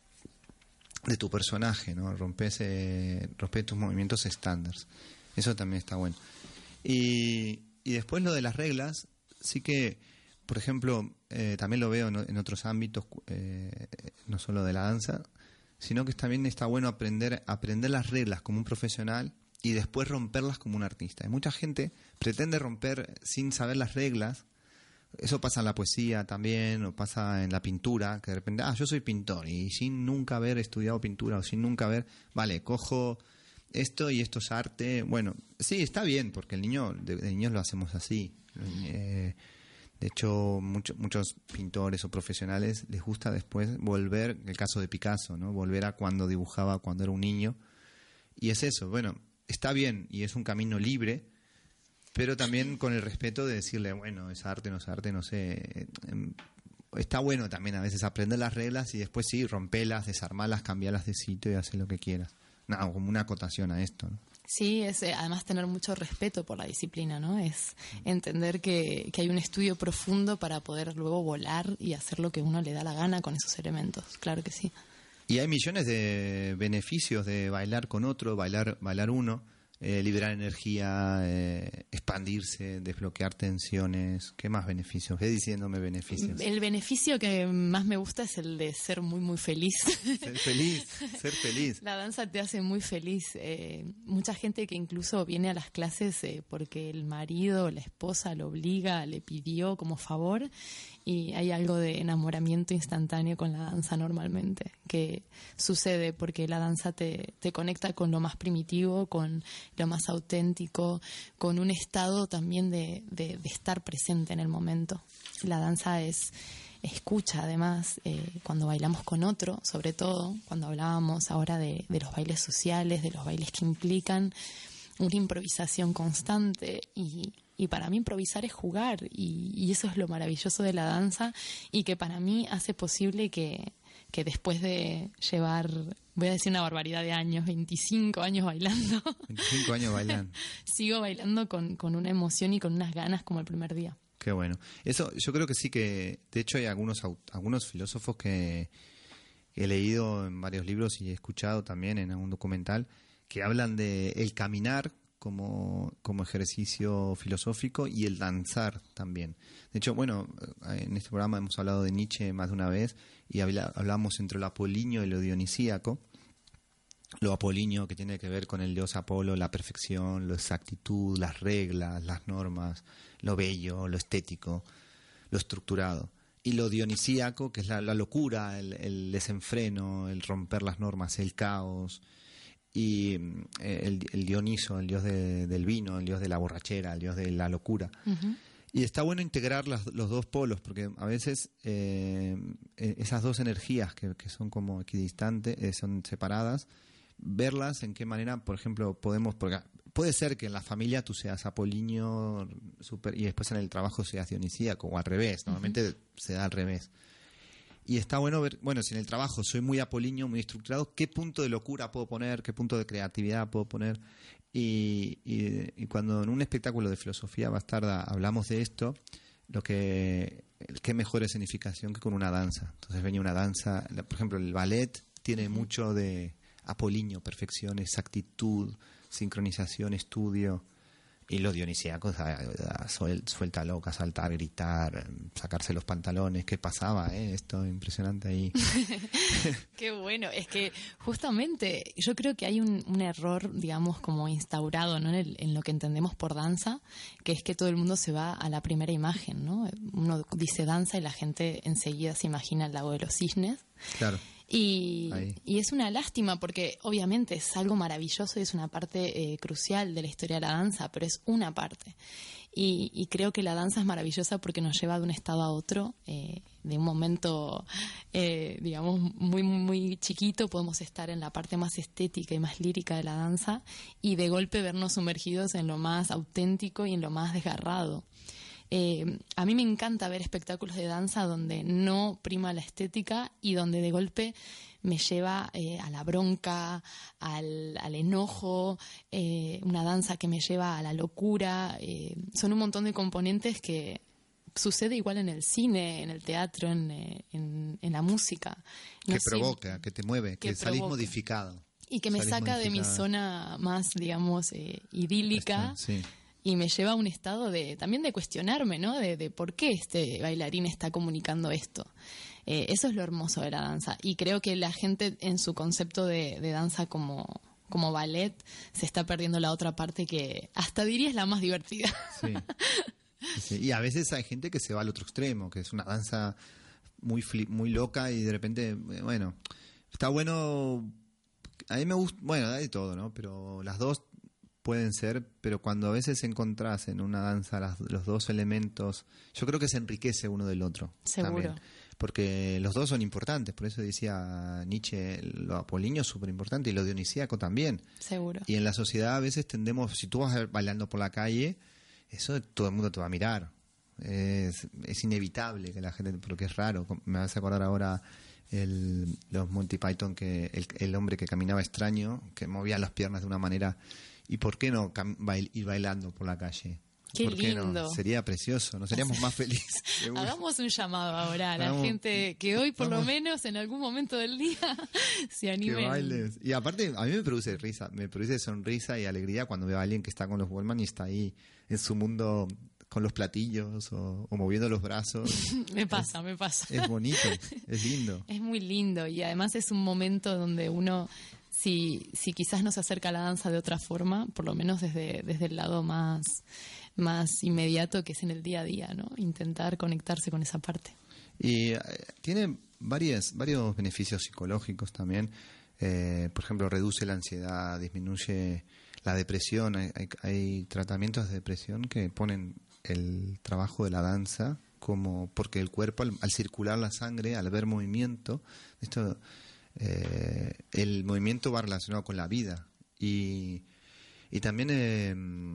de tu personaje, ¿no? Rompes, eh, rompes tus movimientos estándares. Eso también está bueno. Y, y después lo de las reglas, sí que, por ejemplo, eh, también lo veo en, en otros ámbitos, eh, no solo de la danza, sino que también está bueno aprender, aprender las reglas como un profesional y después romperlas como un artista. Hay mucha gente pretende romper sin saber las reglas. Eso pasa en la poesía también, o pasa en la pintura, que de repente, ah, yo soy pintor, y sin nunca haber estudiado pintura, o sin nunca haber, vale, cojo esto y esto es arte. Bueno, sí, está bien, porque el niño, de, de niños lo hacemos así. Eh, de hecho, mucho, muchos pintores o profesionales les gusta después volver, el caso de Picasso, ¿no? Volver a cuando dibujaba, cuando era un niño. Y es eso, bueno, está bien, y es un camino libre, pero también con el respeto de decirle, bueno, es arte, no es arte, no sé. Está bueno también a veces aprender las reglas y después sí, romperlas, desarmarlas, cambiarlas de sitio y hacer lo que quieras. Nada, como una acotación a esto, ¿no? Sí, es eh, además tener mucho respeto por la disciplina, ¿no? Es entender que, que hay un estudio profundo para poder luego volar y hacer lo que uno le da la gana con esos elementos. Claro que sí. Y hay millones de beneficios de bailar con otro, bailar, bailar uno. Eh, liberar energía, eh, expandirse, desbloquear tensiones. ¿Qué más beneficios? Ve diciéndome beneficios. El beneficio que más me gusta es el de ser muy, muy feliz. Ser feliz, ser feliz. La danza te hace muy feliz. Eh, mucha gente que incluso viene a las clases eh, porque el marido o la esposa lo obliga, le pidió como favor, y hay algo de enamoramiento instantáneo con la danza normalmente, que sucede porque la danza te, te conecta con lo más primitivo, con lo más auténtico, con un estado también de, de, de estar presente en el momento. La danza es, escucha además, eh, cuando bailamos con otro, sobre todo cuando hablábamos ahora de, de los bailes sociales, de los bailes que implican una improvisación constante, y, y para mí improvisar es jugar, y, y eso es lo maravilloso de la danza, y que para mí hace posible que, que después de llevar, voy a decir una barbaridad de años, veinticinco años bailando, veinticinco años bailando, sigo bailando con, con una emoción y con unas ganas como el primer día. Qué bueno. Eso yo creo que sí que, de hecho hay algunos algunos filósofos que he leído en varios libros y he escuchado también en algún documental que hablan de el caminar como, como ejercicio filosófico y el danzar también. De hecho, bueno, en este programa hemos hablado de Nietzsche más de una vez y habla, hablamos entre lo apolíneo y lo dionisíaco. Lo apolíneo que tiene que ver con el dios Apolo, la perfección, la exactitud, las reglas, las normas, lo bello, lo estético, lo estructurado. Y lo dionisíaco, que es la, la locura, el, el desenfreno, el romper las normas, el caos. Y eh, el, el Dioniso, el dios de, del vino, el dios de la borrachera, el dios de la locura. Uh-huh. Y está bueno integrar las, los dos polos, porque a veces eh, esas dos energías que, que son como equidistantes, eh, son separadas, verlas en qué manera, por ejemplo, podemos... Porque puede ser que en la familia tú seas apolíneo super, y después en el trabajo seas dionisíaco, o al revés. Normalmente uh-huh. se da al revés. Y está bueno ver, bueno, si en el trabajo soy muy apolíneo, muy estructurado, ¿qué punto de locura puedo poner? ¿Qué punto de creatividad puedo poner? Y, y, y cuando en un espectáculo de filosofía bastarda hablamos de esto, lo que qué mejor escenificación que con una danza. Entonces venía una danza, por ejemplo, el ballet tiene mucho de apolíneo, perfección, exactitud, sincronización, estudio. Y los dionisíacos, suelta loca, saltar, gritar, sacarse los pantalones. ¿Qué pasaba? ¿eh? Esto impresionante ahí. Qué bueno. Es que justamente yo creo que hay un, un error, digamos, como instaurado, ¿no? en, el, en lo que entendemos por danza, que es que todo el mundo se va a la primera imagen, ¿no? Uno dice danza y la gente enseguida se imagina el lago de los cisnes. Claro. Y, y es una lástima porque obviamente es algo maravilloso y es una parte eh, crucial de la historia de la danza, pero es una parte. Y, y creo que la danza es maravillosa porque nos lleva de un estado a otro, eh, de un momento, eh, digamos, muy, muy chiquito, podemos estar en la parte más estética y más lírica de la danza y de golpe vernos sumergidos en lo más auténtico y en lo más desgarrado. Eh, a mí me encanta ver espectáculos de danza donde no prima la estética y donde de golpe me lleva eh, a la bronca, al, al enojo, eh, una danza que me lleva a la locura. Eh, son un montón de componentes que sucede igual en el cine, en el teatro, en, en, en la música. No que sé, provoca, que te mueve, que, que salís provoca. modificado. Y que me salís saca modificado. de mi zona más, digamos, eh, idílica. Sí. Y me lleva a un estado de también de cuestionarme, ¿no? De, de por qué este bailarín está comunicando esto. Eh, eso es lo hermoso de la danza. Y creo que la gente en su concepto de, de danza como, como ballet se está perdiendo la otra parte que hasta diría es la más divertida. Sí. Sí. Y a veces hay gente que se va al otro extremo, que es una danza muy, flip, muy loca y de repente, bueno, está bueno... A mí me gusta, bueno, hay de todo, ¿no? Pero las dos pueden ser, pero cuando a veces encontrás en una danza las, los dos elementos, yo creo que se enriquece uno del otro. Seguro. También, porque los dos son importantes, por eso decía Nietzsche, lo apolíneo es súper importante y lo dionisíaco también. Seguro. Y en la sociedad a veces tendemos, si tú vas bailando por la calle, eso todo el mundo te va a mirar. Es, es inevitable que la gente, porque es raro. Me vas a acordar ahora el, los Monty Python, que el, el hombre que caminaba extraño, que movía las piernas de una manera... ¿Y por qué no cam- bail- ir bailando por la calle? Qué ¿Por qué lindo. no? Sería precioso, nos seríamos más felices. Seguro. Hagamos un llamado ahora a la Vamos, gente que hoy por vamos. lo menos en algún momento del día se anime. Que bailes. Y aparte a mí me produce risa, me produce sonrisa y alegría cuando veo a alguien que está con los Wallman y está ahí en su mundo con los platillos o, o moviendo los brazos. me pasa, es, me pasa. Es bonito, es lindo. Es muy lindo y además es un momento donde uno... Si, si quizás nos acerca a la danza de otra forma, por lo menos desde, desde el lado más, más inmediato que es en el día a día, ¿no? Intentar conectarse con esa parte. Y eh, tiene varias, varios beneficios psicológicos también. Eh, por ejemplo, reduce la ansiedad, disminuye la depresión. Hay, hay, hay tratamientos de depresión que ponen el trabajo de la danza como porque el cuerpo al, al circular la sangre, al ver movimiento, esto eh, el movimiento va relacionado con la vida y, y también eh,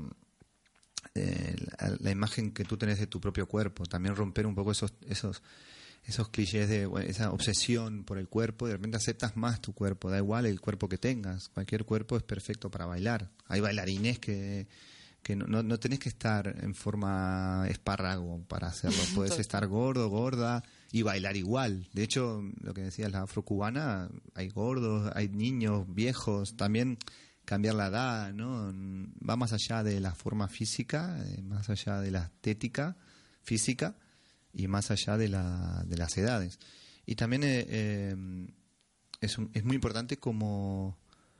eh, la, la imagen que tú tenés de tu propio cuerpo, también romper un poco esos esos esos clichés de bueno, esa obsesión por el cuerpo. De repente aceptas más tu cuerpo, da igual el cuerpo que tengas, cualquier cuerpo es perfecto para bailar. Hay bailarines que que no, no, no tenés que estar en forma espárrago para hacerlo, puedes estar gordo, gorda y bailar igual. De hecho, lo que decías, la afrocubana, hay gordos, hay niños, viejos, también cambiar la edad, ¿no? Va más allá de la forma física, eh, más allá de la estética física y más allá de, la, de las edades. Y también eh, eh, es, un, es muy importante como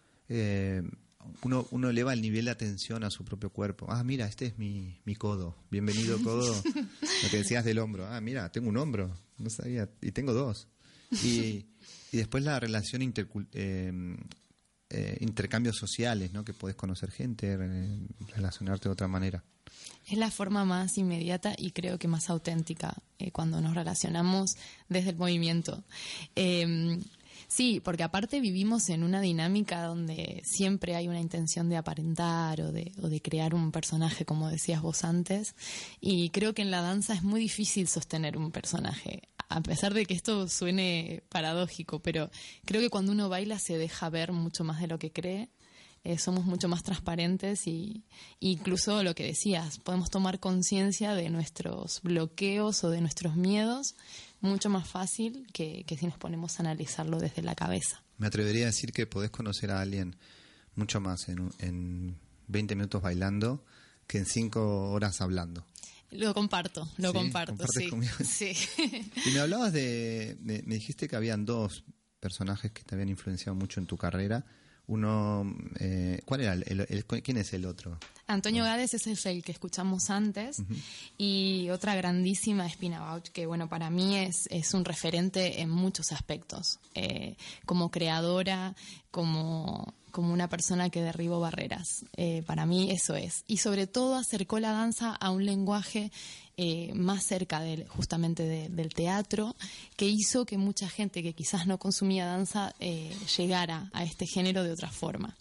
eh, uno, uno eleva el nivel de atención a su propio cuerpo. Ah, mira, este es mi, mi codo. Bienvenido, codo. Lo que decías del hombro. Ah, mira, tengo un hombro. No sabía. Y tengo dos. Y, y después la relación intercul eh, eh, intercambios sociales, ¿no? Que podés conocer gente, eh, relacionarte de otra manera. Es la forma más inmediata y creo que más auténtica eh, cuando nos relacionamos desde el movimiento. Eh, sí, porque aparte vivimos en una dinámica donde siempre hay una intención de aparentar o de, o de crear un personaje, como decías vos antes, y creo que en la danza es muy difícil sostener un personaje, a pesar de que esto suene paradójico, pero creo que cuando uno baila se deja ver mucho más de lo que cree. Eh, somos mucho más transparentes y incluso lo que decías, podemos tomar conciencia de nuestros bloqueos o de nuestros miedos mucho más fácil que, que si nos ponemos a analizarlo desde la cabeza. Me atrevería a decir que podés conocer a alguien mucho más en, en veinte minutos bailando que en cinco horas hablando. Lo comparto, lo ¿Sí? comparto, sí. Conmigo? Sí. Y me hablabas de, de, me dijiste que habían dos personajes que te habían influenciado mucho en tu carrera. Uno, eh, ¿cuál era? El, el, el, ¿Quién es el otro? Antonio Gades es el que escuchamos antes. Uh-huh. Y otra grandísima es Pina Bausch, que bueno, para mí es, es un referente en muchos aspectos. Eh, como creadora, como, como una persona que derribó barreras. Eh, para mí eso es. Y sobre todo acercó la danza a un lenguaje Eh, más cerca de, justamente de, del teatro, que hizo que mucha gente que quizás no consumía danza eh, llegara a este género de otra forma.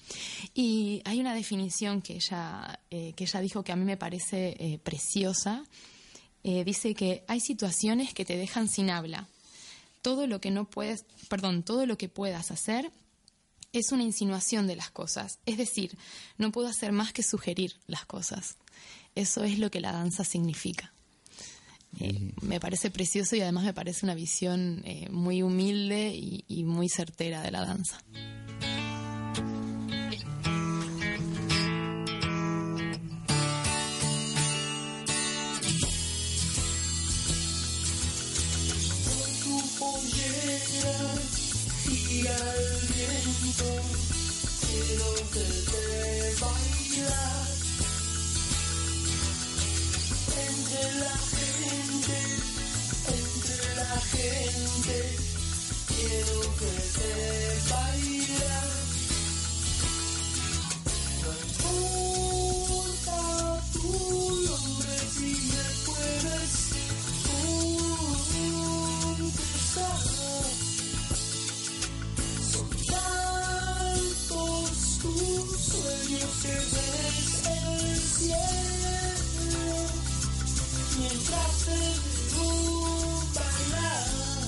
Y hay una definición que ella, eh, que ella dijo que a mí me parece eh, preciosa. Eh, dice que hay situaciones que te dejan sin habla. Todo lo que no puedes, perdón, todo lo que puedas hacer es una insinuación de las cosas. Es decir, no puedo hacer más que sugerir las cosas. Eso es lo que la danza significa. Eh, me parece precioso y además me parece una visión eh, muy humilde y, y muy certera de la danza. Tu pollera gira el viento, quiero que te bailas entre la gente, entre la gente, quiero que te bailas. No importa tu nombre, si me puedes contestar. Son tantos tus sueños que ves el cielo mientras te veo bailar.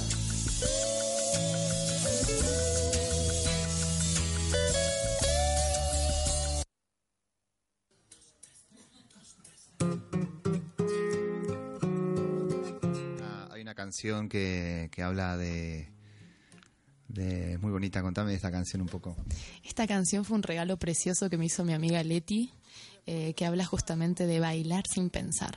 Ah, hay una canción que, que habla de, de... muy bonita, contame de esta canción un poco. Esta canción fue un regalo precioso que me hizo mi amiga Leti, eh, que habla justamente de bailar sin pensar.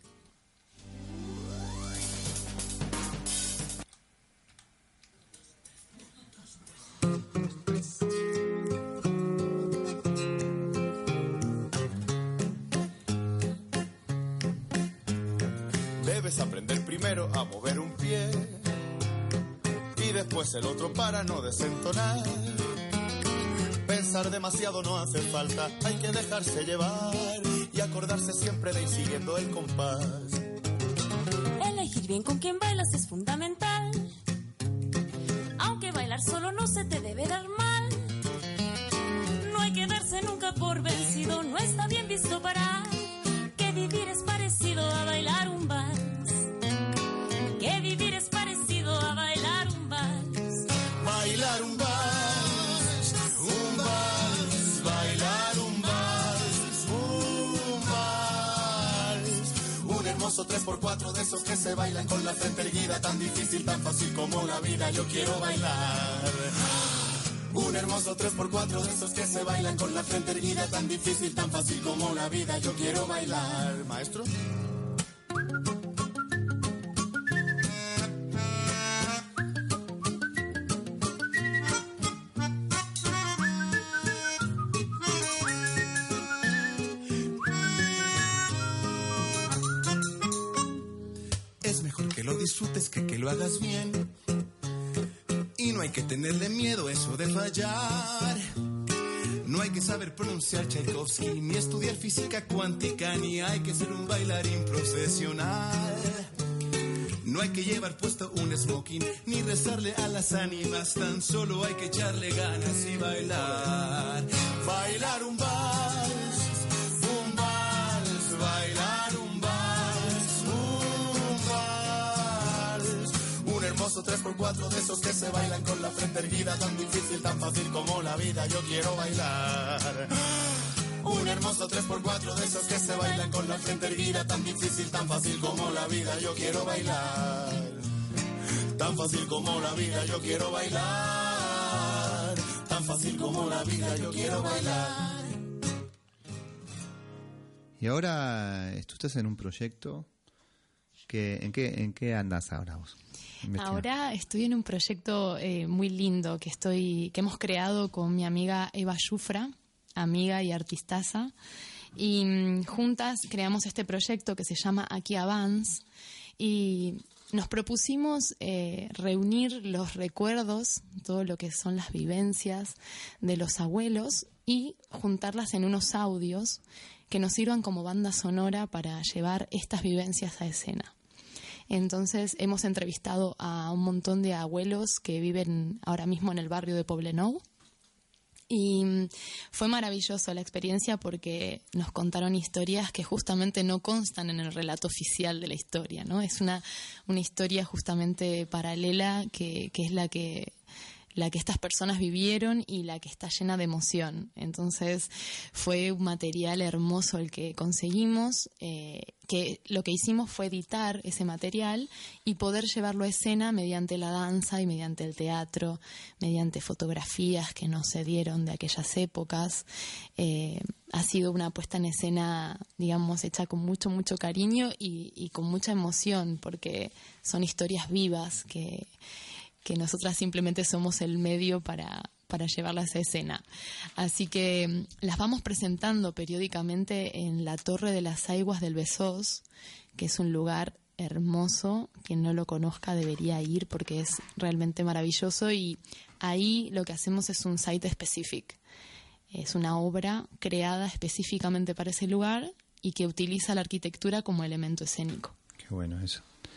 Debes aprender primero a mover un pie y después el otro para no desentonar. Pensar demasiado no hace falta, hay que dejarse llevar y acordarse siempre de ir siguiendo el compás. Elle est elegir bien con quién bailas es fundamental. Aunque bailar solo no se te debe dar mal. No hay que darse nunca por vencido, no está bien visto parar. Que vivir es parecido a bailar un vals. Que vivir es parecido a bailar un vals. Bailar un vals, un vals, bailar un vals, un vals. Un hermoso tres por cuatro de esos que se bailan con la frente erguida, tan difícil, tan fácil como la vida, yo quiero bailar. Un hermoso tres por cuatro de esos que se bailan con la frente erguida, tan difícil, tan fácil como la vida, yo quiero bailar. Maestro. Es mejor que lo disfrutes que que lo hagas bien. Y no hay que tenerle miedo a eso de fallar. No hay que saber pronunciar Tchaikovsky, ni estudiar física cuántica, ni hay que ser un bailarín profesional. No hay que llevar puesto un smoking, ni rezarle a las ánimas, tan solo hay que echarle ganas y bailar. Bailar un vals, un vals, bailar un vals, un vals. Un hermoso tres por cuatro de esos que se bailan con la frente erguida, tan difícil, tan fácil como la vida, yo quiero bailar. Un hermoso tres por cuatro de esos que se bailan con la frente erguida, tan difícil, tan fácil como la vida, yo quiero bailar. Tan fácil como la vida, yo quiero bailar. Tan fácil como la vida, yo quiero bailar. Y ahora tú estás en un proyecto que, ¿en qué, en qué andas ahora vos? Ahora estoy en un proyecto eh, muy lindo que estoy que hemos creado con mi amiga Eva Yufra, amiga y artistaza, y mm, juntas creamos este proyecto que se llama Aquí Avance, y nos propusimos eh, reunir los recuerdos, todo lo que son las vivencias de los abuelos, y juntarlas en unos audios que nos sirvan como banda sonora para llevar estas vivencias a escena. Entonces hemos entrevistado a un montón de abuelos que viven ahora mismo en el barrio de Poblenou. Y fue maravilloso la experiencia porque nos contaron historias que justamente no constan en el relato oficial de la historia, ¿no? Es una, una historia justamente paralela que, que es la que, la que estas personas vivieron y la que está llena de emoción. Entonces fue un material hermoso el que conseguimos, eh, que lo que hicimos fue editar ese material y poder llevarlo a escena mediante la danza y mediante el teatro, mediante fotografías que nos se dieron de aquellas épocas. Eh, ha sido una puesta en escena, digamos, hecha con mucho, mucho cariño y, y con mucha emoción, porque son historias vivas que... que nosotras simplemente somos el medio para, para llevarlas a escena. Así que las vamos presentando periódicamente en la Torre de las Aiguas del Besós, que es un lugar hermoso. Quien no lo conozca debería ir porque es realmente maravilloso, y ahí lo que hacemos es un site specific. Es una obra creada específicamente para ese lugar y que utiliza la arquitectura como elemento escénico. Qué bueno eso.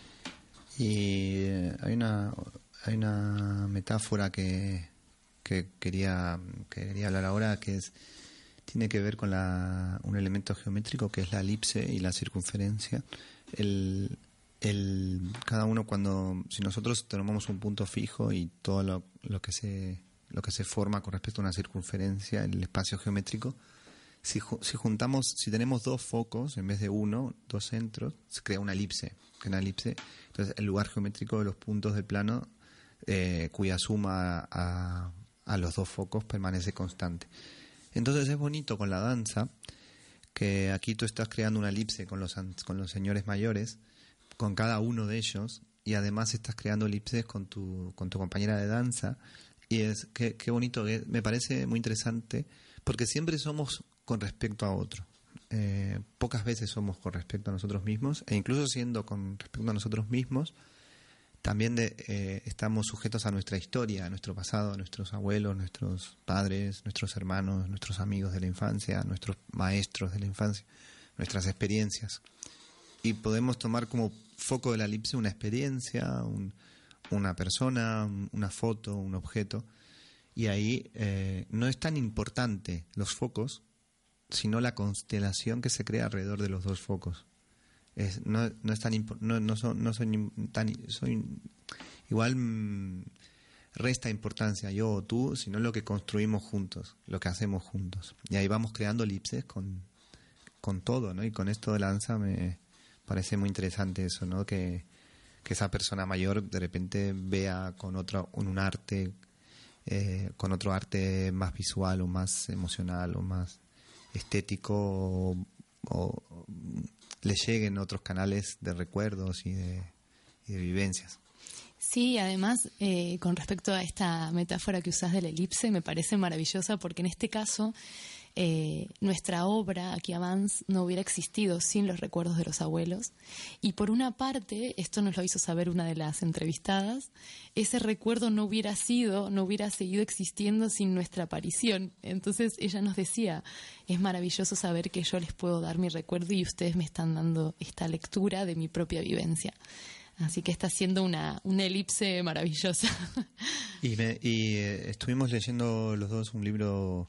Y eh, hay una... Hay una metáfora que, que quería que quería hablar ahora, que es tiene que ver con la, un elemento geométrico que es la elipse y la circunferencia. El, el, cada uno cuando si nosotros tomamos un punto fijo y todo lo, lo que se lo que se forma con respecto a una circunferencia, el espacio geométrico, si, si juntamos, si tenemos dos focos en vez de uno, dos centros, se crea una elipse, que una elipse. Entonces el lugar geométrico de los puntos del plano, Eh, cuya suma a, a los dos focos permanece constante. Entonces es bonito con la danza que aquí tú estás creando una elipse con los, con los señores mayores, con cada uno de ellos, y además estás creando elipses con tu, con tu compañera de danza, y es qué, qué bonito, me parece muy interesante porque siempre somos con respecto a otro. Eh, pocas veces somos con respecto a nosotros mismos, e incluso siendo con respecto a nosotros mismos también de, eh, estamos sujetos a nuestra historia, a nuestro pasado, a nuestros abuelos, nuestros padres, nuestros hermanos, nuestros amigos de la infancia, nuestros maestros de la infancia, nuestras experiencias. y podemos tomar como foco de la elipse una experiencia, un, una persona, una foto, un objeto, y ahí eh, no es tan importante los focos, sino la constelación que se crea alrededor de los dos focos. Es, no, no es tan impo- no, no, son, no soy tan soy igual mmm, resta importancia yo o tú, sino lo que construimos juntos, lo que hacemos juntos, y ahí vamos creando elipses con, con todo, ¿no? Y con esto de la danza me parece muy interesante eso, ¿no? Que, que esa persona mayor de repente vea con otro, con un arte eh, con otro arte más visual o más emocional o más estético, o, o le lleguen otros canales de recuerdos y de, y de vivencias. Sí, además, eh, con respecto a esta metáfora que usás de la elipse, me parece maravillosa porque en este caso eh, nuestra obra, Aquí Avance, no hubiera existido sin los recuerdos de los abuelos. Y por una parte, esto nos lo hizo saber una de las entrevistadas, ese recuerdo no hubiera sido, no hubiera seguido existiendo sin nuestra aparición. Entonces ella nos decía, es maravilloso saber que yo les puedo dar mi recuerdo y ustedes me están dando esta lectura de mi propia vivencia. Así que está siendo una, una elipse maravillosa. Y, me, y eh, estuvimos leyendo los dos un libro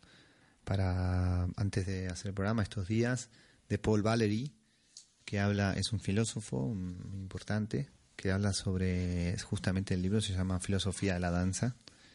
para antes de hacer el programa estos días, de Paul Valéry, que habla, es un filósofo muy importante, que habla sobre, justamente el libro se llama Filosofía de la Danza.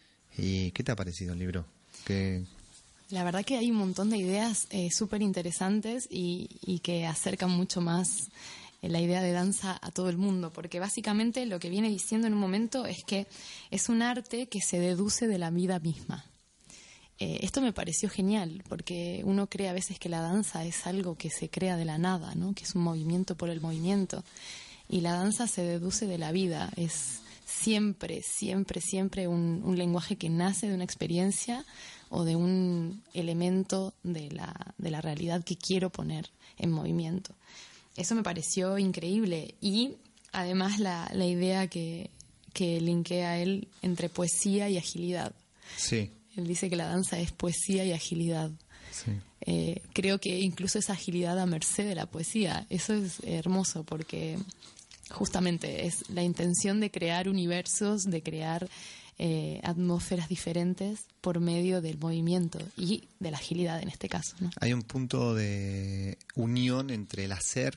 ¿Y qué te ha parecido el libro? ¿Qué... La verdad que hay un montón de ideas eh, súper interesantes y, y que acercan mucho más la idea de danza a todo el mundo, porque básicamente lo que viene diciendo en un momento es que es un arte que se deduce de la vida misma. Eh, esto me pareció genial, porque uno cree a veces que la danza es algo que se crea de la nada, ¿no? Que es un movimiento por el movimiento, y la danza se deduce de la vida, es siempre, siempre, siempre un, un lenguaje que nace de una experiencia o de un elemento de la, de la realidad que quiero poner en movimiento. Eso me pareció increíble, y además la, la idea que, que linkea él entre poesía y agilidad. Sí. Él dice que la danza es poesía y agilidad. Sí. Eh, creo que incluso esa agilidad a merced de la poesía, eso es hermoso porque justamente es la intención de crear universos, de crear eh, atmósferas diferentes por medio del movimiento y de la agilidad en este caso, ¿no? Hay un punto de unión entre el hacer,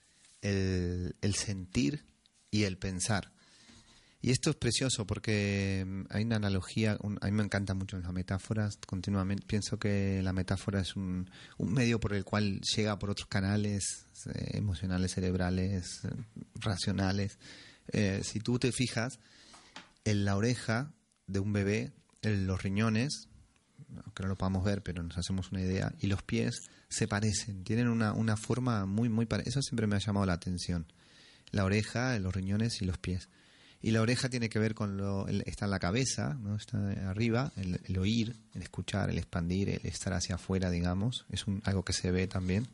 el, el sentir y el pensar. Y esto es precioso porque hay una analogía, un, a mí me encantan mucho las metáforas, continuamente pienso que la metáfora es un, un medio por el cual llega por otros canales eh, emocionales, cerebrales, eh, racionales. Eh, si tú te fijas, en la oreja de un bebé, en los riñones, aunque no lo podamos ver, pero nos hacemos una idea, y los pies se parecen, tienen una, una forma muy, muy parecida. Eso siempre me ha llamado la atención. La oreja, los riñones y los pies. Y la oreja tiene que ver con lo, el, está en la cabeza, ¿no? Está arriba, el, el oír, el escuchar, el expandir, el estar hacia afuera, digamos, es un, algo que se ve también.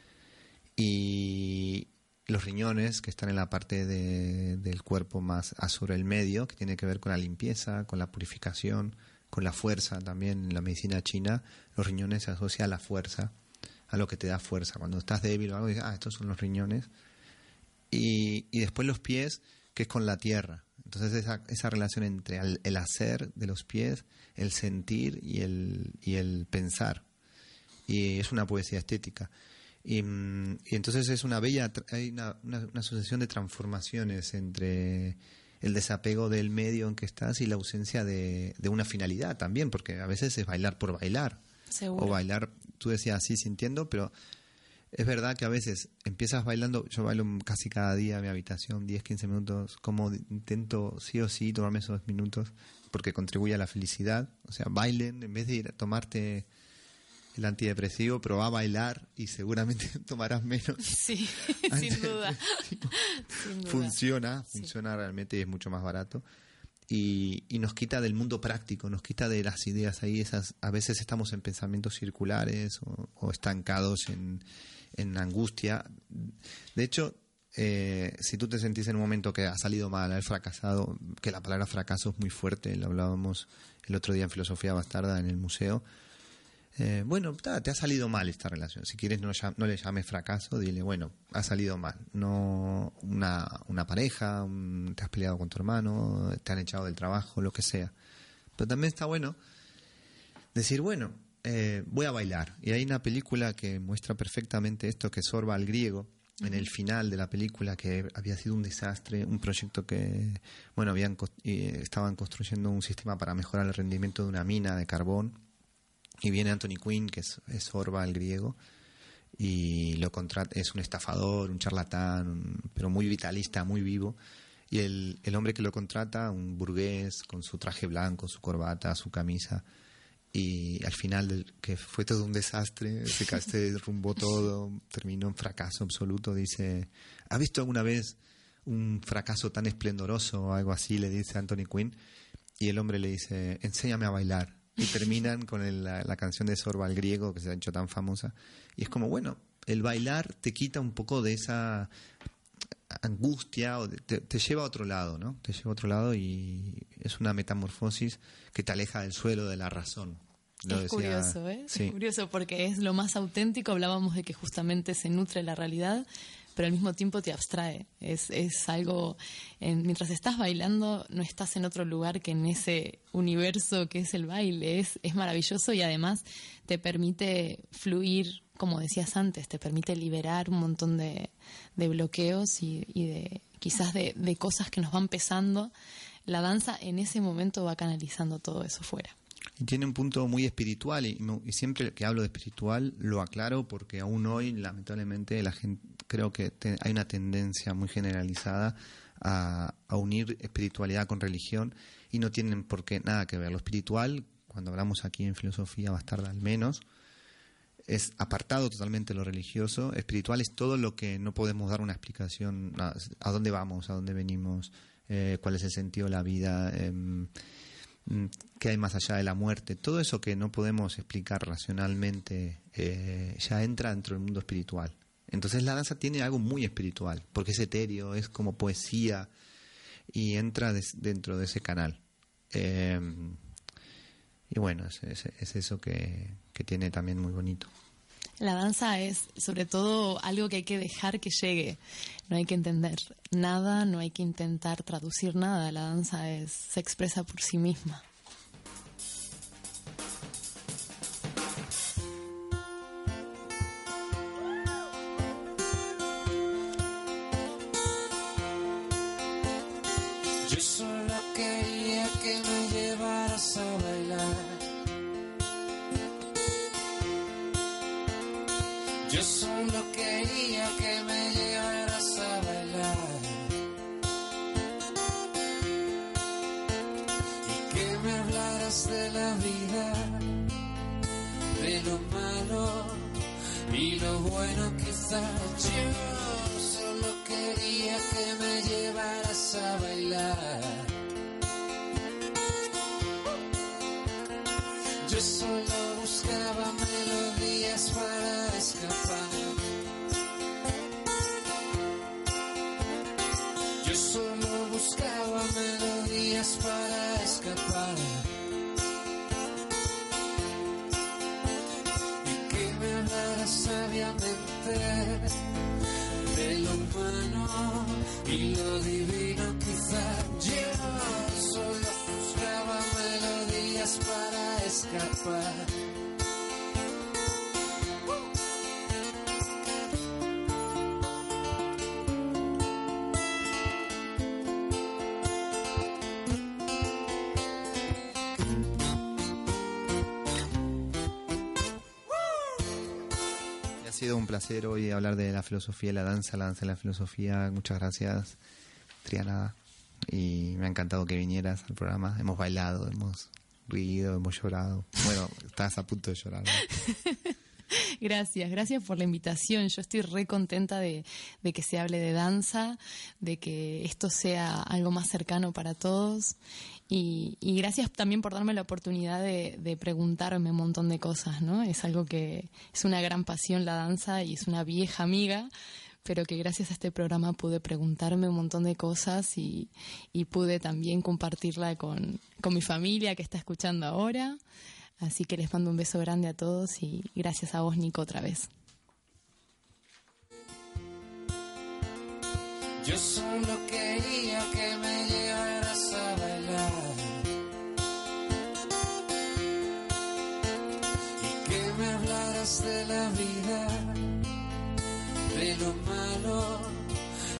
Y los riñones, que están en la parte de, del cuerpo más a sobre el medio, que tiene que ver con la limpieza, con la purificación, con la fuerza también. En la medicina china, los riñones se asocian a la fuerza, a lo que te da fuerza. Cuando estás débil o algo, dices, ah, estos son los riñones. Y, y después los pies, que es con la tierra. Entonces esa, esa relación entre el, el hacer de los pies, el sentir y el, y el pensar. Y es una poesía estética. Y, y entonces es una bella, hay una, una, una asociación de transformaciones entre el desapego del medio en que estás y la ausencia de, de una finalidad también, porque a veces es bailar por bailar. Seguro. O bailar, tú decías así sintiendo, pero es verdad que a veces empiezas bailando, yo bailo casi cada día en mi habitación, diez, quince minutos, como intento sí o sí tomarme esos minutos, porque contribuye a la felicidad. O sea, bailen, en vez de ir a tomarte el antidepresivo, pero va a bailar y seguramente tomarás menos. Sí, sin duda. sin duda. Funciona, sí. funciona realmente y es mucho más barato. Y, y nos quita del mundo práctico, nos quita de las ideas ahí, esas, a veces estamos en pensamientos circulares o, o estancados en, en angustia. De hecho, eh, si tú te sentís en un momento que ha salido mal, has fracasado, que la palabra fracaso es muy fuerte, lo hablábamos el otro día en Filosofía Bastarda en el museo, Eh, bueno, ta, te ha salido mal esta relación. Si quieres no, no le llames fracaso, dile, bueno, ha salido mal. No una, una pareja, un, te has peleado con tu hermano, te han echado del trabajo, lo que sea. Pero también está bueno decir, bueno, eh, voy a bailar. Y hay una película que muestra perfectamente esto, que es Zorba al griego, uh-huh. en el final de la película, que había sido un desastre, un proyecto que, bueno, habían eh, estaban construyendo un sistema para mejorar el rendimiento de una mina de carbón. Y viene Anthony Quinn, que es, es Zorba el griego, y lo contrata, es un estafador, un charlatán, un, pero muy vitalista, muy vivo. Y el, el hombre que lo contrata, un burgués, con su traje blanco, su corbata, su camisa, y al final, del, que fue todo un desastre, se, se derrumbó todo, terminó en fracaso absoluto, dice, ¿has visto alguna vez un fracaso tan esplendoroso o algo así? Le dice Anthony Quinn, y el hombre le dice, enséñame a bailar. Y terminan con el, la, la canción de Zorba el griego, que se ha hecho tan famosa. Y es como, bueno, el bailar te quita un poco de esa angustia, o de, te, te lleva a otro lado, ¿no? Te lleva a otro lado y es una metamorfosis que te aleja del suelo, de la razón. Lo es decía, curioso, ¿eh? Sí. Es curioso porque es lo más auténtico. Hablábamos de que justamente se nutre la realidad, pero al mismo tiempo te abstrae. Es, es algo, en, mientras estás bailando, no estás en otro lugar que en ese universo que es el baile. Es, es maravilloso y además te permite fluir, como decías antes, te permite liberar un montón de, de bloqueos y, y de quizás de, de cosas que nos van pesando. La danza en ese momento va canalizando todo eso fuera. Y tiene un punto muy espiritual y, y siempre que hablo de espiritual lo aclaro porque aún hoy lamentablemente la gente, creo que te, hay una tendencia muy generalizada a, a unir espiritualidad con religión y no tienen por qué nada que ver. Lo espiritual, cuando hablamos aquí en filosofía bastarda al menos, es apartado totalmente de lo religioso. Espiritual es todo lo que no podemos dar una explicación a, a dónde vamos, a dónde venimos, eh, cuál es el sentido de la vida, eh, qué hay más allá de la muerte. Todo eso que no podemos explicar racionalmente eh, ya entra dentro del mundo espiritual. Entonces la danza tiene algo muy espiritual porque es etéreo, es como poesía y entra des, dentro de ese canal. Eh, y bueno, es, es, es eso que, que tiene también muy bonito. La danza es sobre todo algo que hay que dejar que llegue. No hay que entender nada, no hay que intentar traducir nada. La danza es, se expresa por sí misma. Yo solo quería que me llevaras a bailar. Yo solo quería que me llevaras a bailar y que me hablaras de la vida, de lo malo y lo bueno quizás. Yo solo quería que me llevaras a bailar. Yo solo buscaba melodías para escapar. Yo solo buscaba melodías para escapar. Y que me hablara sabiamente de lo humano y lo divino quizá. Yo solo buscaba melodías para escapar. Ha sido un placer hoy hablar de la filosofía y la danza, la danza y la filosofía. Muchas gracias, Triana. Y me ha encantado que vinieras al programa. Hemos bailado, hemos reído, hemos llorado. Bueno, estás a punto de llorar, ¿no? Gracias, gracias por la invitación. Yo estoy re contenta de, de que se hable de danza, de que esto sea algo más cercano para todos. Y, y gracias también por darme la oportunidad de, de preguntarme un montón de cosas, ¿no? Es algo que es una gran pasión la danza y es una vieja amiga, pero que gracias a este programa pude preguntarme un montón de cosas y, y pude también compartirla con, con mi familia que está escuchando ahora. Así que les mando un beso grande a todos y gracias a vos, Nico, otra vez. Yo solo quería que me